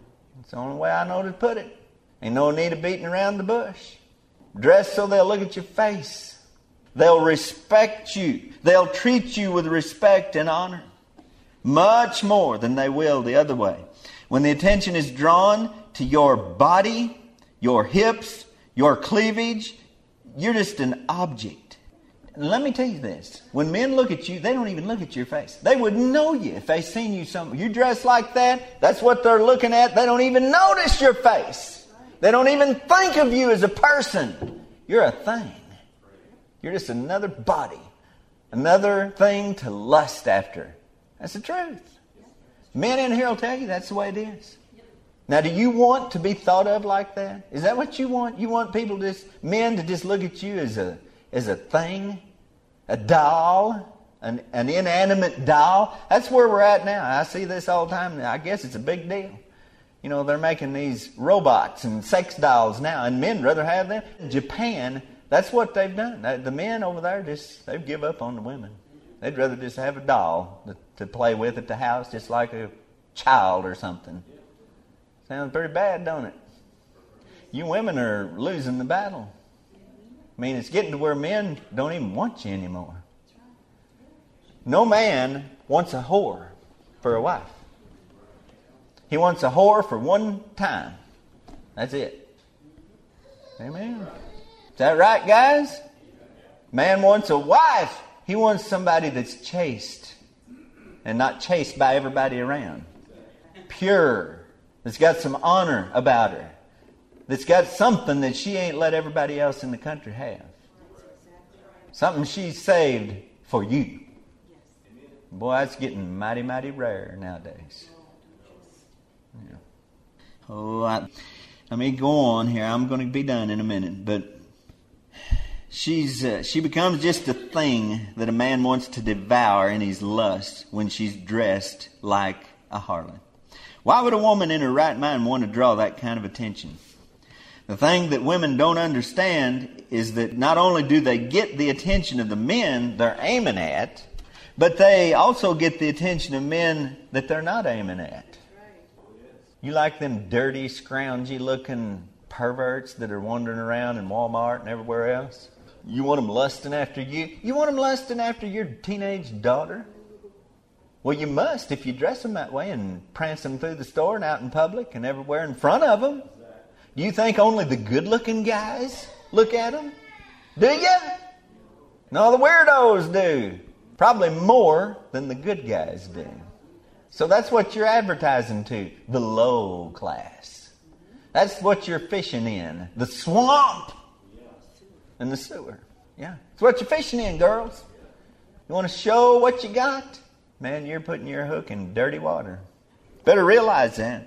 It's the only way I know to put it. Ain't no need of beating around the bush. Dress so they'll look at your face. They'll respect you. They'll treat you with respect and honor. Much more than they will the other way. When the attention is drawn to your body, your hips, your cleavage, you're just an object. And let me tell you this. When men look at you, they don't even look at your face. They wouldn't know you if they seen you somewhere. You dress like that, that's what they're looking at. They don't even notice your face. They don't even think of you as a person. You're a thing. You're just another body. Another thing to lust after. That's the truth. Men in here will tell you that's the way it is. Now, do you want to be thought of like that? Is that what you want? You want men to just look at you as a thing? A doll? An inanimate doll? That's where we're at now. I see this all the time. I guess it's a big deal. You know, they're making these robots and sex dolls now, and men rather have them. In Japan, that's what they've done. The men over there, they've give up on the women. They'd rather just have a doll to play with at the house, just like a child or something. Sounds pretty bad, don't it? You women are losing the battle. I mean, it's getting to where men don't even want you anymore. No man wants a whore for a wife. He wants a whore for one time. That's it. Amen. Is that right, guys? Man wants a wife. He wants somebody that's chaste and not chased by everybody around. Pure. That's got some honor about her. That's got something that she ain't let everybody else in the country have. Something she's saved for you. Boy, that's getting mighty, mighty rare nowadays. Yeah. Let me go on here. I'm going to be done in a minute. But she becomes just a thing that a man wants to devour in his lust when she's dressed like a harlot. Why would a woman in her right mind want to draw that kind of attention? The thing that women don't understand is that not only do they get the attention of the men they're aiming at, but they also get the attention of men that they're not aiming at. You like them dirty, scroungy-looking perverts that are wandering around in Walmart and everywhere else? You want them lusting after you? You want them lusting after your teenage daughter? Well, you must if you dress them that way and prance them through the store and out in public and everywhere in front of them. Do you think only the good-looking guys look at them? Do you? No, the weirdos do. Probably more than the good guys do. So that's what you're advertising to, the low class. That's what you're fishing in, the swamp and the sewer. Yeah, it's what you're fishing in, girls. You want to show what you got? Man, you're putting your hook in dirty water. Better realize that.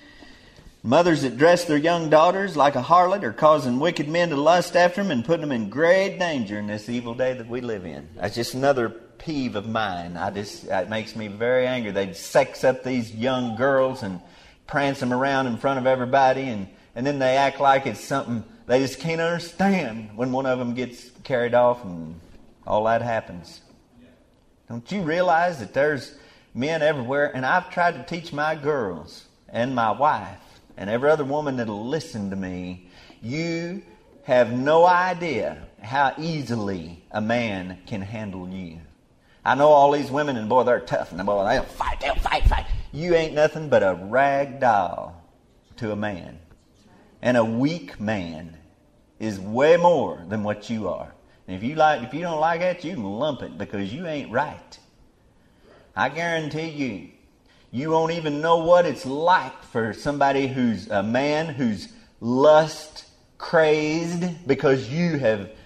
Mothers that dress their young daughters like a harlot are causing wicked men to lust after them and putting them in great danger in this evil day that we live in. That's just another peeve of mine. It makes me very angry. They sex up these young girls and prance them around in front of everybody, and then they act like it's something they just can't understand when one of them gets carried off and all that happens. Don't you realize that there's men everywhere? And I've tried to teach my girls and my wife and every other woman that'll listen to me, you have no idea how easily a man can handle you. I know all these women, and boy, they're tough, and boy, they'll fight. You ain't nothing but a rag doll to a man. And a weak man is way more than what you are. And if you don't like that, you can lump it because you ain't right. I guarantee you, you won't even know what it's like for somebody who's a man who's lust crazed because you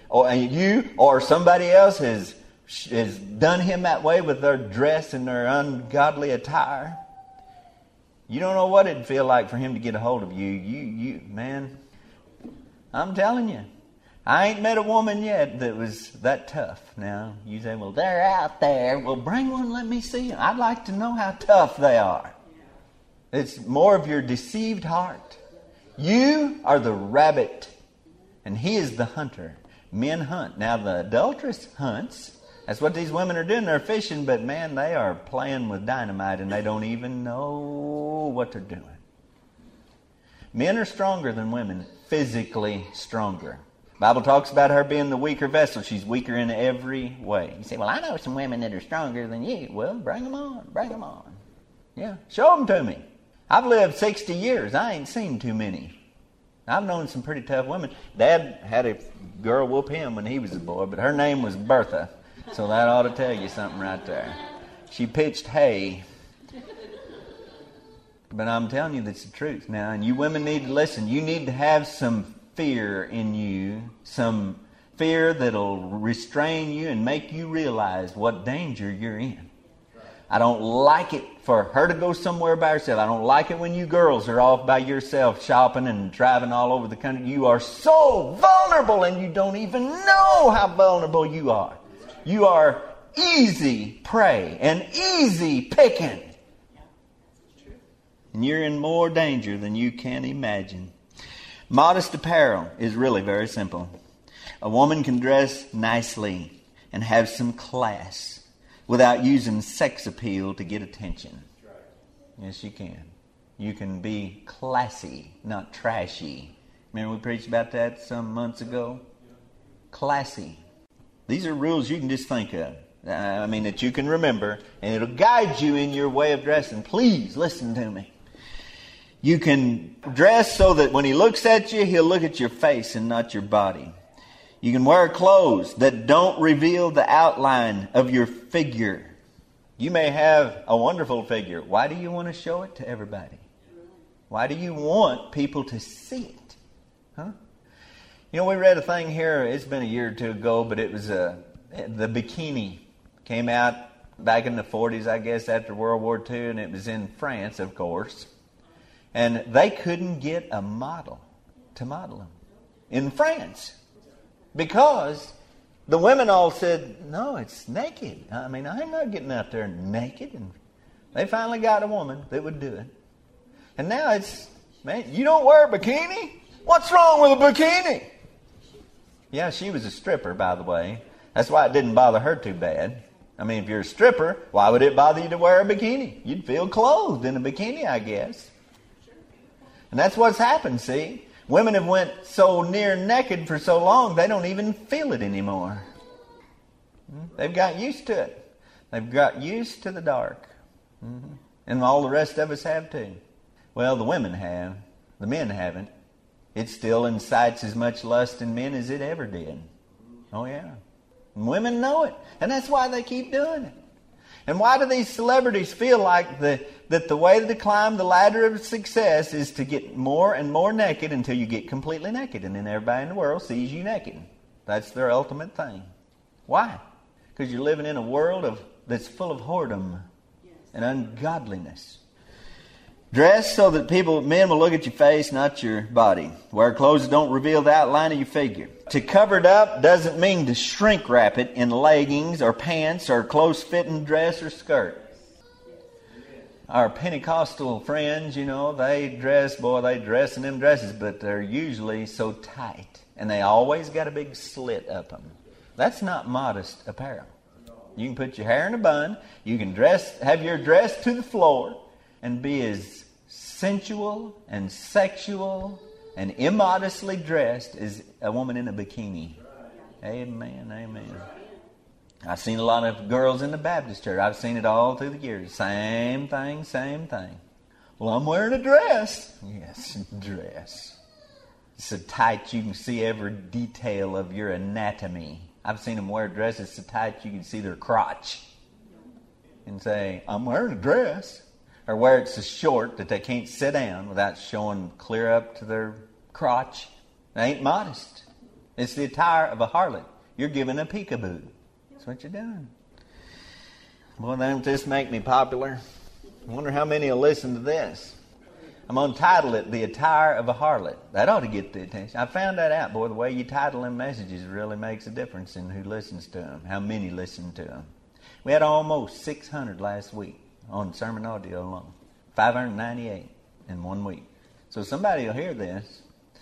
or somebody else has done him that way with their dress and their ungodly attire. You don't know what it'd feel like for him to get a hold of you. Man, I'm telling you. I ain't met a woman yet that was that tough. Now, you say, well, they're out there. Well, bring one, let me see them. I'd like to know how tough they are. It's more of your deceived heart. You are the rabbit, and he is the hunter. Men hunt. Now, the adulteress hunts. That's what these women are doing. They're fishing, but man, they are playing with dynamite, and they don't even know what they're doing. Men are stronger than women, physically stronger. Bible talks about her being the weaker vessel. She's weaker in every way. You say, well, I know some women that are stronger than you. Well, bring them on. Bring them on. Yeah, show them to me. I've lived 60 years. I ain't seen too many. I've known some pretty tough women. Dad had a girl whoop him when he was a boy, but her name was Bertha. So that ought to tell you something right there. She pitched hay. But I'm telling you that's the truth now. And you women need to listen. You need to have some fear in you. Some fear that'll restrain you and make you realize what danger you're in. I don't like it for her to go somewhere by herself. I don't like it when you girls are off by yourself shopping and driving all over the country. You are so vulnerable and you don't even know how vulnerable you are. You are easy prey and easy picking. And you're in more danger than you can imagine. Modest apparel is really very simple. A woman can dress nicely and have some class without using sex appeal to get attention. Yes, you can. You can be classy, not trashy. Remember we preached about that some months ago? Classy. These are rules you can just think of. That you can remember, and it'll guide you in your way of dressing. Please listen to me. You can dress so that when he looks at you, he'll look at your face and not your body. You can wear clothes that don't reveal the outline of your figure. You may have a wonderful figure. Why do you want to show it to everybody? Why do you want people to see it? Huh? You know, we read a thing here, it's been a year or two ago, but it was the bikini came out back in the 40s, I guess, after World War II, and it was in France, of course. And they couldn't get a model to model them in France because the women all said, no, it's naked. I'm not getting out there naked. And they finally got a woman that would do it. And now it's, man, you don't wear a bikini? What's wrong with a bikini? Yeah, she was a stripper, by the way. That's why it didn't bother her too bad. If you're a stripper, why would it bother you to wear a bikini? You'd feel clothed in a bikini, I guess. And that's what's happened, see? Women have went so near naked for so long, they don't even feel it anymore. They've got used to it. They've got used to the dark. And all the rest of us have too. Well, the women have. The men haven't. It still incites as much lust in men as it ever did. Oh, yeah. And women know it. And that's why they keep doing it. And why do these celebrities feel like that the way to climb the ladder of success is to get more and more naked until you get completely naked, and then everybody in the world sees you naked? That's their ultimate thing. Why? Because you're living in a world that's full of whoredom and ungodliness. Dress so that men will look at your face, not your body. Wear clothes that don't reveal the outline of your figure. To cover it up doesn't mean to shrink wrap it in leggings or pants or close-fitting dress or skirt. Our Pentecostal friends, they dress in them dresses, but they're usually so tight. And they always got a big slit up them. That's not modest apparel. You can put your hair in a bun. You can have your dress to the floor and be as sensual and sexual and immodestly dressed as a woman in a bikini. Amen, amen. I've seen a lot of girls in the Baptist church. I've seen it all through the years. Same thing, same thing. Well, I'm wearing a dress. Yes, dress. It's so tight you can see every detail of your anatomy. I've seen them wear dresses so tight you can see their crotch. And say, I'm wearing a dress. Or wear it so short that they can't sit down without showing clear up to their crotch. They ain't modest. It's the attire of a harlot. You're giving a peekaboo. That's what you're doing. Well, don't this make me popular? I wonder how many will listen to this. I'm going to title it, The Attire of a Harlot. That ought to get the attention. I found that out, boy. The way you title them messages really makes a difference in who listens to them, how many listen to them. We had almost 600 last week on sermon audio alone. 598 in 1 week. So somebody will hear this.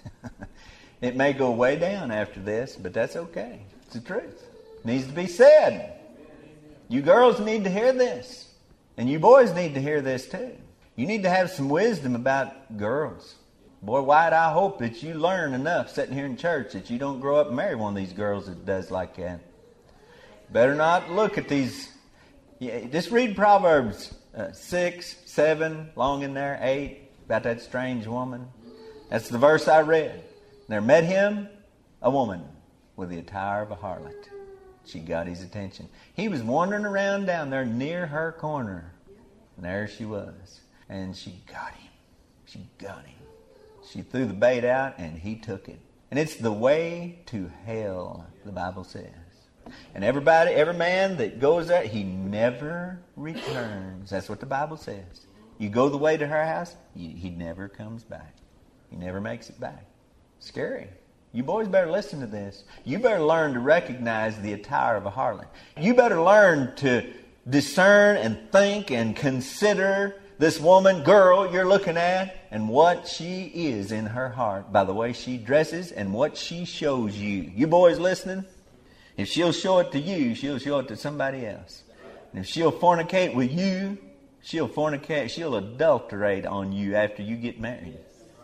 It may go way down after this, but that's okay. It's the truth. It needs to be said. You girls need to hear this. And you boys need to hear this too. You need to have some wisdom about girls. Boy, White, I hope that you learn enough sitting here in church that you don't grow up and marry one of these girls that does like that. Better not look at these. Yeah, just read Proverbs 6, 7, long in there, 8, about that strange woman. That's the verse I read. There met him a woman with the attire of a harlot. She got his attention. He was wandering around down there near her corner. And there she was. And she got him. She got him. She threw the bait out and he took it. And it's the way to hell, the Bible says. And every man that goes there, he never returns. That's what the Bible says. You go the way to her house, he never comes back. He never makes it back. Scary. You boys better listen to this. You better learn to recognize the attire of a harlot. You better learn to discern and think and consider this woman, girl you're looking at, and what she is in her heart by the way she dresses and what she shows you. You boys listening? If she'll show it to you, she'll show it to somebody else. And if she'll fornicate with you, she'll adulterate on you after you get married.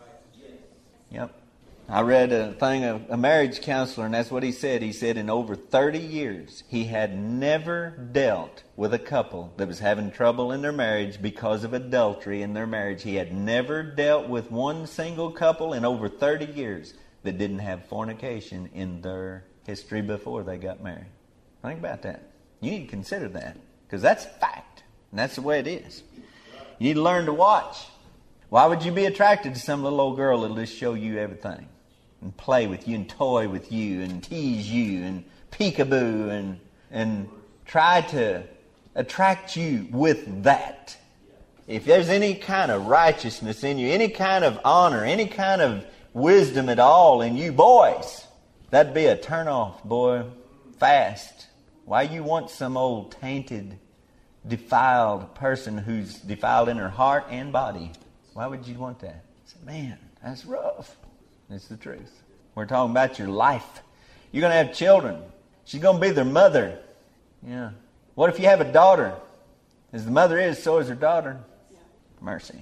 Yep. I read a thing of a marriage counselor, and that's what he said. He said in over 30 years, he had never dealt with a couple that was having trouble in their marriage because of adultery in their marriage. He had never dealt with one single couple in over 30 years that didn't have fornication in their history before they got married. Think about that. You need to consider that, because that's fact, and that's the way it is. You need to learn to watch. Why would you be attracted to some little old girl that'll just show you everything and play with you and toy with you and tease you and peekaboo and try to attract you with that? If there's any kind of righteousness in you, any kind of honor, any kind of wisdom at all in you boys, that'd be a turnoff, boy, fast. Why you want some old tainted, defiled person who's defiled in her heart and body? Why would you want that? I said, man, that's rough. It's the truth. We're talking about your life. You're going to have children. She's going to be their mother. Yeah. What if you have a daughter? As the mother is, so is her daughter. Mercy.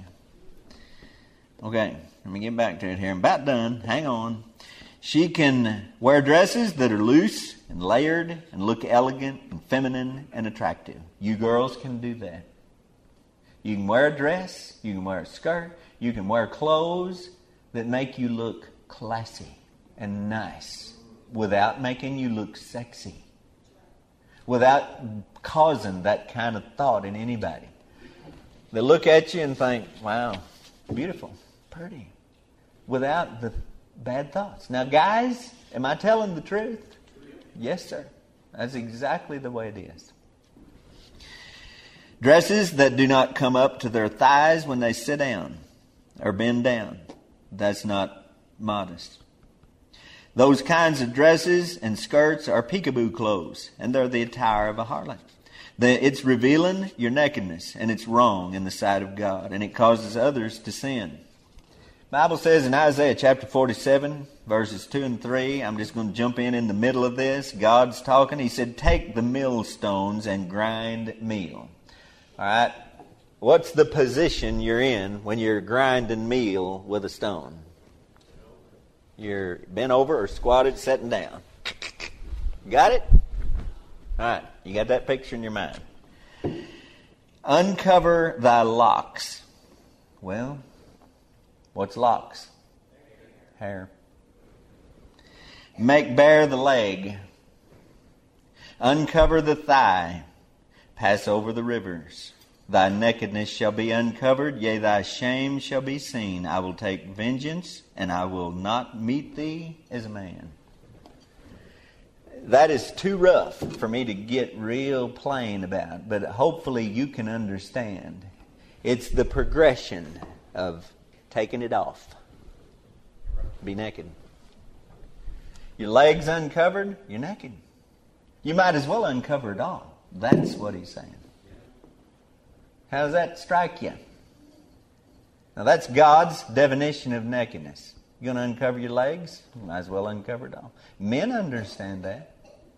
Okay, let me get back to it here. I'm about done. Hang on. She can wear dresses that are loose and layered and look elegant and feminine and attractive. You girls can do that. You can wear a dress, you can wear a skirt, you can wear clothes that make you look classy and nice without making you look sexy, without causing that kind of thought in anybody. They look at you and think, wow, beautiful, pretty, without the bad thoughts. Now, guys, am I telling the truth? Yes, sir. That's exactly the way it is. Dresses that do not come up to their thighs when they sit down or bend down. That's not modest. Those kinds of dresses and skirts are peekaboo clothes, and they're the attire of a harlot. It's revealing your nakedness, and it's wrong in the sight of God, and it causes others to sin. The Bible says in Isaiah chapter 47, verses 2 and 3, I'm just going to jump in the middle of this. God's talking. He said, take the millstones and grind meal. All right, what's the position you're in when you're grinding meal with a stone? You're bent over or squatted, sitting down. Got it? All right, you got that picture in your mind. Uncover thy locks. Well, what's locks? Hair. Make bare the leg. Uncover the thigh. Pass over the rivers. Thy nakedness shall be uncovered, yea, thy shame shall be seen. I will take vengeance, and I will not meet thee as a man. That is too rough for me to get real plain about, but hopefully you can understand. It's the progression of taking it off. Be naked. Your legs uncovered, you're naked. You might as well uncover it all. That's what he's saying. How does that strike you? Now that's God's definition of nakedness. You're going to uncover your legs? You might as well uncover it all. Men understand that.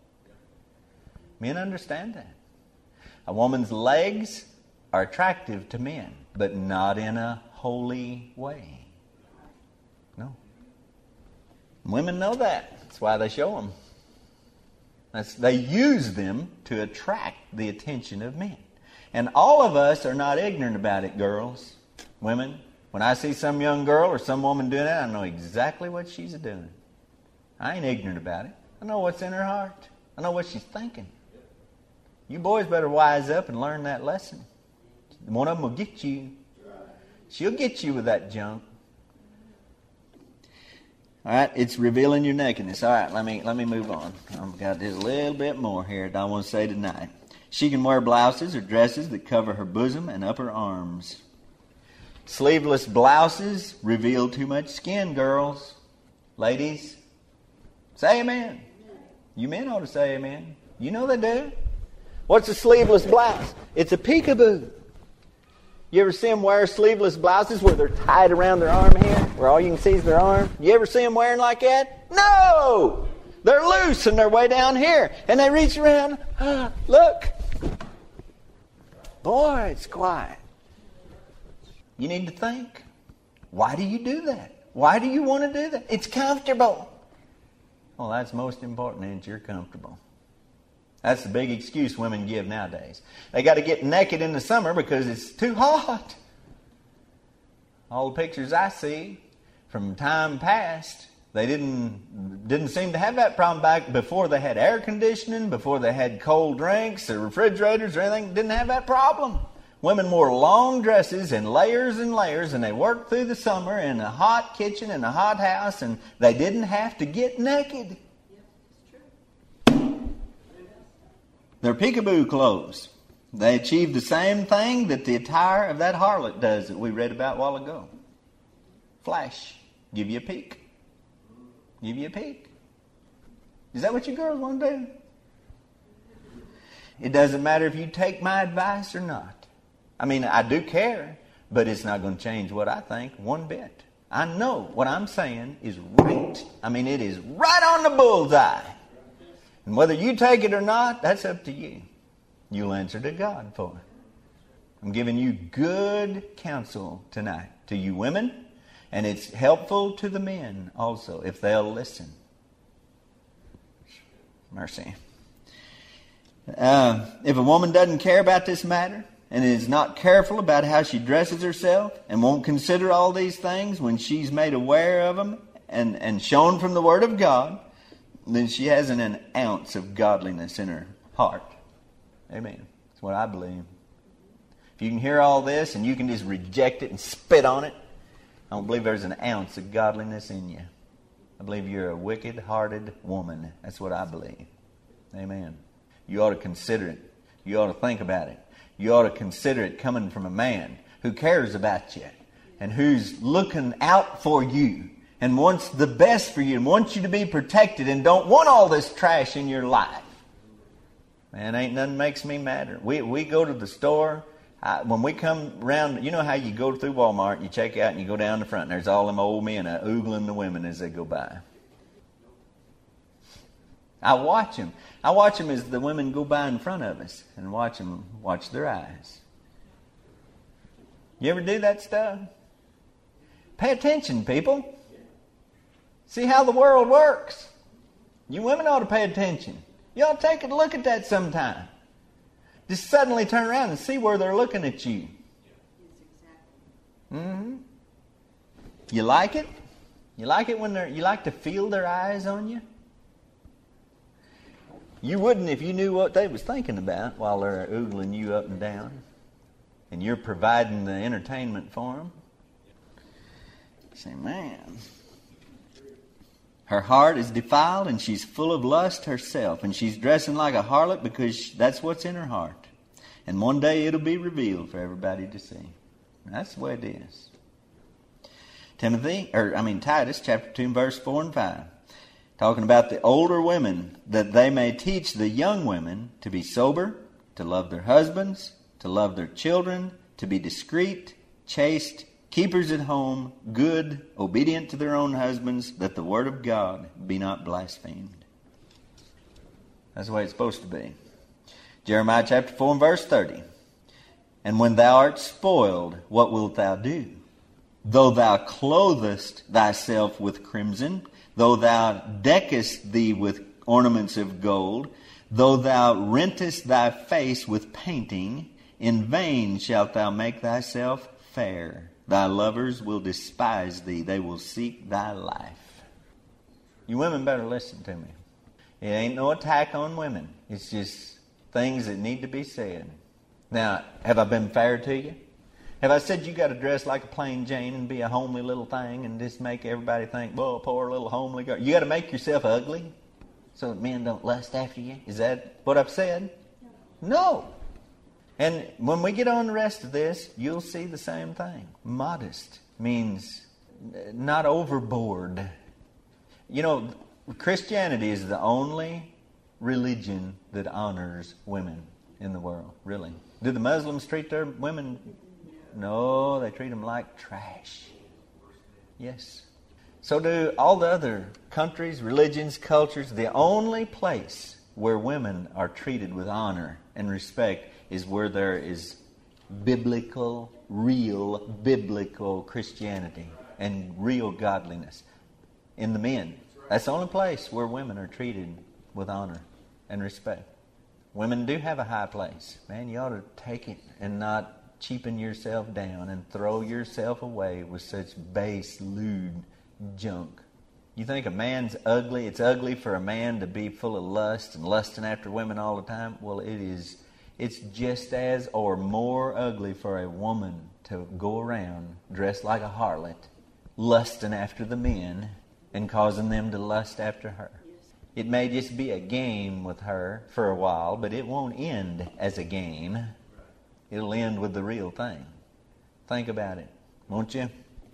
Men understand that. A woman's legs are attractive to men, but not in a holy way. No. Women know that. That's why they show them. They use them to attract the attention of men. And all of us are not ignorant about it, girls, women. When I see some young girl or some woman doing that, I know exactly what she's doing. I ain't ignorant about it. I know what's in her heart. I know what she's thinking. You boys better wise up and learn that lesson. One of them will get you. She'll get you with that junk. All right, it's revealing your nakedness. All right, let me move on. I've got just a little bit more here that I want to say tonight. She can wear blouses or dresses that cover her bosom and upper arms. Sleeveless blouses reveal too much skin, girls. Ladies, say amen. You men ought to say amen. You know they do. What's a sleeveless blouse? It's a peekaboo. You ever see them wear sleeveless blouses where they're tied around their arm here, where all you can see is their arm? You ever see them wearing like that? No! They're loose and they're way down here. And they reach around. Look. Boy, it's quiet. You need to think. Why do you do that? Why do you want to do that? It's comfortable. Well, that's most important, that you're comfortable. That's the big excuse women give nowadays. They got to get naked in the summer because it's too hot. All the pictures I see from time past, they didn't seem to have that problem back before they had air conditioning, before they had cold drinks or refrigerators or anything. Didn't have that problem. Women wore long dresses and layers, and they worked through the summer in a hot kitchen in a hot house, and they didn't have to get naked. They're peekaboo clothes. They achieve the same thing that the attire of that harlot does that we read about a while ago. Flash. Give you a peek. Give you a peek. Is that what you girls want to do? It doesn't matter if you take my advice or not. I mean, I do care, but it's not going to change what I think one bit. I know what I'm saying is right. I mean, it is right on the bullseye. And whether you take it or not, that's up to you. You'll answer to God for it. I'm giving you good counsel tonight to you women, and it's helpful to the men also if they'll listen. Mercy. If a woman doesn't care about this matter and is not careful about how she dresses herself and won't consider all these things when she's made aware of them and shown from the Word of God, then she hasn't an ounce of godliness in her heart. Amen. That's what I believe. If you can hear all this and you can just reject it and spit on it, I don't believe there's an ounce of godliness in you. I believe you're a wicked-hearted woman. That's what I believe. Amen. You ought to consider it. You ought to think about it. You ought to consider it coming from a man who cares about you and who's looking out for you and wants the best for you and wants you to be protected and don't want all this trash in your life. Man, ain't nothing makes me madder. We go to the store. When we come around, you know how you go through Walmart, you check out and you go down the front and there's all them old men oogling the women as they go by. I watch them. I watch them as the women go by in front of us and watch their eyes. You ever do that stuff? Pay attention, people. See how the world works. You women ought to pay attention. You ought to take a look at that sometime. Just suddenly turn around and see where they're looking at you. Mm-hmm. You like it? You like it when you like to feel their eyes on you? You wouldn't if you knew what they was thinking about while they're oogling you up and down. And you're providing the entertainment for them. You say, man. Her heart is defiled and she's full of lust herself. And she's dressing like a harlot because that's what's in her heart. And one day it'll be revealed for everybody to see. That's the way it is. Titus chapter 2 verse 4 and 5. Talking about the older women, that they may teach the young women to be sober, to love their husbands, to love their children, to be discreet, chaste, keepers at home, good, obedient to their own husbands, that the word of God be not blasphemed. That's the way it's supposed to be. Jeremiah chapter 4 and verse 30. And when thou art spoiled, what wilt thou do? Though thou clothest thyself with crimson, though thou deckest thee with ornaments of gold, though thou rentest thy face with painting, in vain shalt thou make thyself fair. Thy lovers will despise thee. They will seek thy life. You women better listen to me. It ain't no attack on women. It's just things that need to be said. Now, have I been fair to you? Have I said you got to dress like a plain Jane and be a homely little thing and just make everybody think, well, poor little homely girl? You got to make yourself ugly so that men don't lust after you? Is that what I've said? No. And when we get on the rest of this, you'll see the same thing. Modest means not overboard. You know, Christianity is the only religion that honors women in the world, really. Do the Muslims treat their women? No, they treat them like trash. Yes. So do all the other countries, religions, cultures. The only place where women are treated with honor and respect is where there is biblical, real biblical Christianity and real godliness in the men. That's the only place where women are treated with honor and respect. Women do have a high place. Man, you ought to take it and not cheapen yourself down and throw yourself away with such base, lewd junk. You think a man's ugly? It's ugly for a man to be full of lust and lusting after women all the time? Well, it's just as or more ugly for a woman to go around dressed like a harlot, lusting after the men and causing them to lust after her. It may just be a game with her for a while, but it won't end as a game. It'll end with the real thing. Think about it, won't you?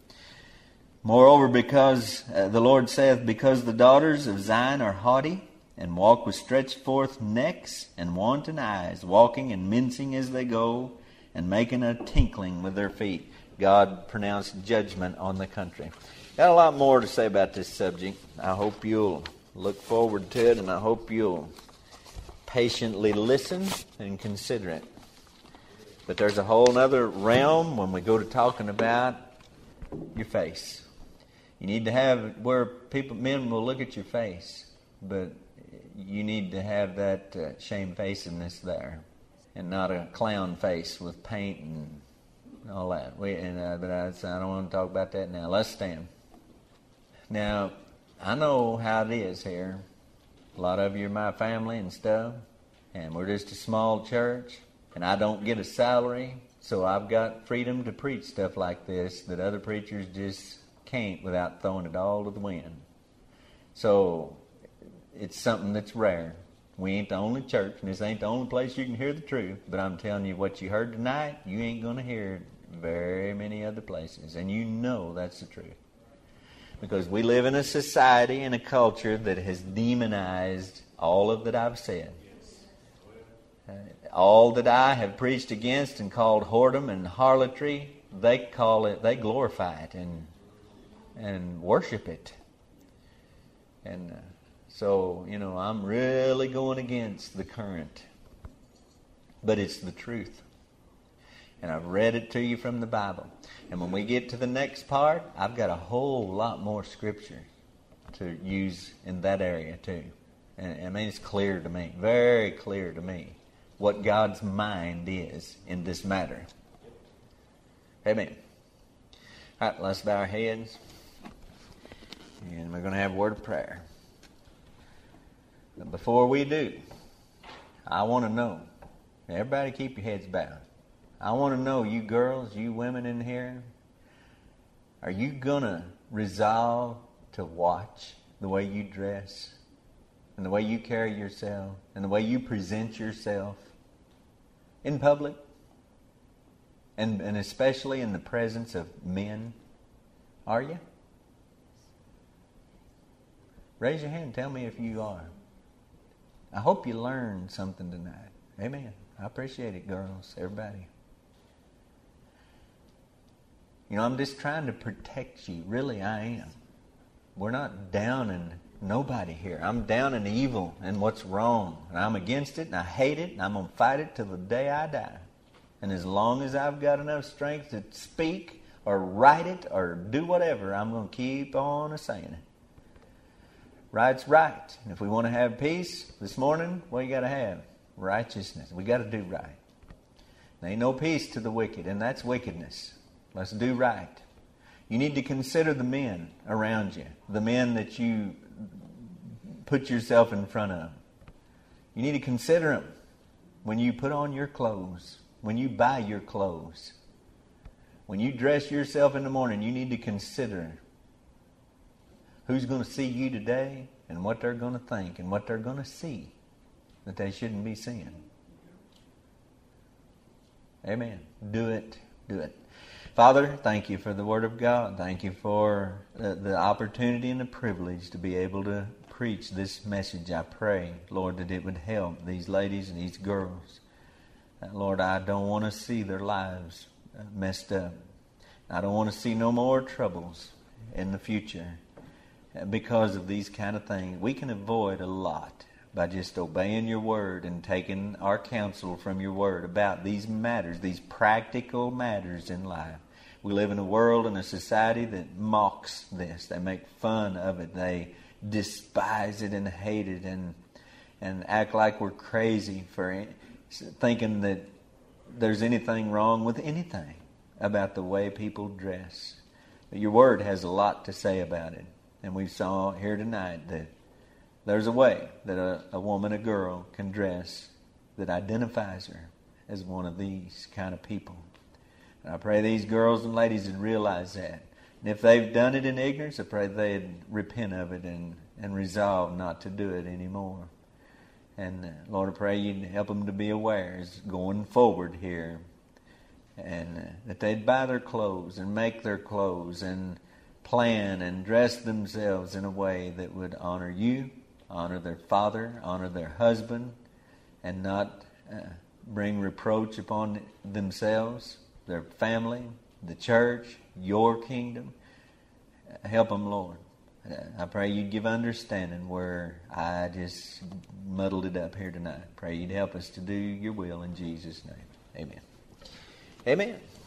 Moreover, because the Lord saith, because the daughters of Zion are haughty, and walk with stretched forth necks and wanton eyes, walking and mincing as they go, and making a tinkling with their feet. God pronounced judgment on the country. Got a lot more to say about this subject. I hope you'll look forward to it, and I hope you'll patiently listen and consider it. But there's a whole other realm when we go to talking about your face. You need to have where men will look at your face, but you need to have that shamefacedness there, and not a clown face with paint and all that. But I don't want to talk about that now. Let's stand. Now, I know how it is here. A lot of you are my family and stuff, and we're just a small church. And I don't get a salary, so I've got freedom to preach stuff like this that other preachers just can't without throwing it all to the wind. So it's something that's rare. We ain't the only church, and this ain't the only place you can hear the truth. But I'm telling you, what you heard tonight, you ain't going to hear it very many other places. And you know that's the truth. Because we live in a society and a culture that has demonized all of that I've said. All that I have preached against and called whoredom and harlotry, they glorify it and worship it. And so, I'm really going against the current. But it's the truth. And I've read it to you from the Bible. And when we get to the next part, I've got a whole lot more scripture to use in that area too. And I mean, it's clear to me, very clear to me, what God's mind is in this matter. Amen. All right, let's bow our heads. And we're going to have a word of prayer. But before we do, I want to know, everybody keep your heads bowed. I want to know, you girls, you women in here, are you going to resolve to watch the way you dress and the way you carry yourself and the way you present yourself in public and especially in the presence of men? Are you? Raise your hand and tell me if you are. I hope you learned something tonight. Amen. I appreciate it, girls, everybody. I'm just trying to protect you. Really, I am. We're not down in nobody here. I'm down in evil and what's wrong. And I'm against it and I hate it and I'm going to fight it till the day I die. And as long as I've got enough strength to speak or write it or do whatever, I'm going to keep on saying it. Right's right. And if we want to have peace this morning, what you got to have? Righteousness. We got to do right. There ain't no peace to the wicked, and that's wickedness. Let's do right. You need to consider the men around you, the men that you put yourself in front of. You need to consider them when you put on your clothes, when you buy your clothes. When you dress yourself in the morning, you need to consider who's going to see you today and what they're going to think and what they're going to see that they shouldn't be seeing. Amen. Do it. Do it. Father, thank you for the Word of God. Thank you for the opportunity and the privilege to be able to preach this message. I pray, Lord, that it would help these ladies and these girls. Lord, I don't want to see their lives messed up. I don't want to see no more troubles in the future because of these kind of things. We can avoid a lot by just obeying your word and taking our counsel from your word about these matters, these practical matters in life. We live in a world and a society that mocks this. They make fun of it. They despise it and hate it and act like we're crazy for thinking that there's anything wrong with anything about the way people dress. But your word has a lot to say about it. And we saw here tonight that there's a way that a woman, a girl, can dress that identifies her as one of these kind of people. And I pray these girls and ladies would realize that. And if they've done it in ignorance, I pray they'd repent of it and resolve not to do it anymore. And Lord, I pray you'd help them to be aware as going forward here. And that they'd buy their clothes and make their clothes and plan and dress themselves in a way that would honor you, honor their father, honor their husband, and not bring reproach upon themselves, their family, the church, your kingdom. Help them, Lord. I pray you'd give understanding where I just muddled it up here tonight. Pray you'd help us to do your will in Jesus' name. Amen. Amen.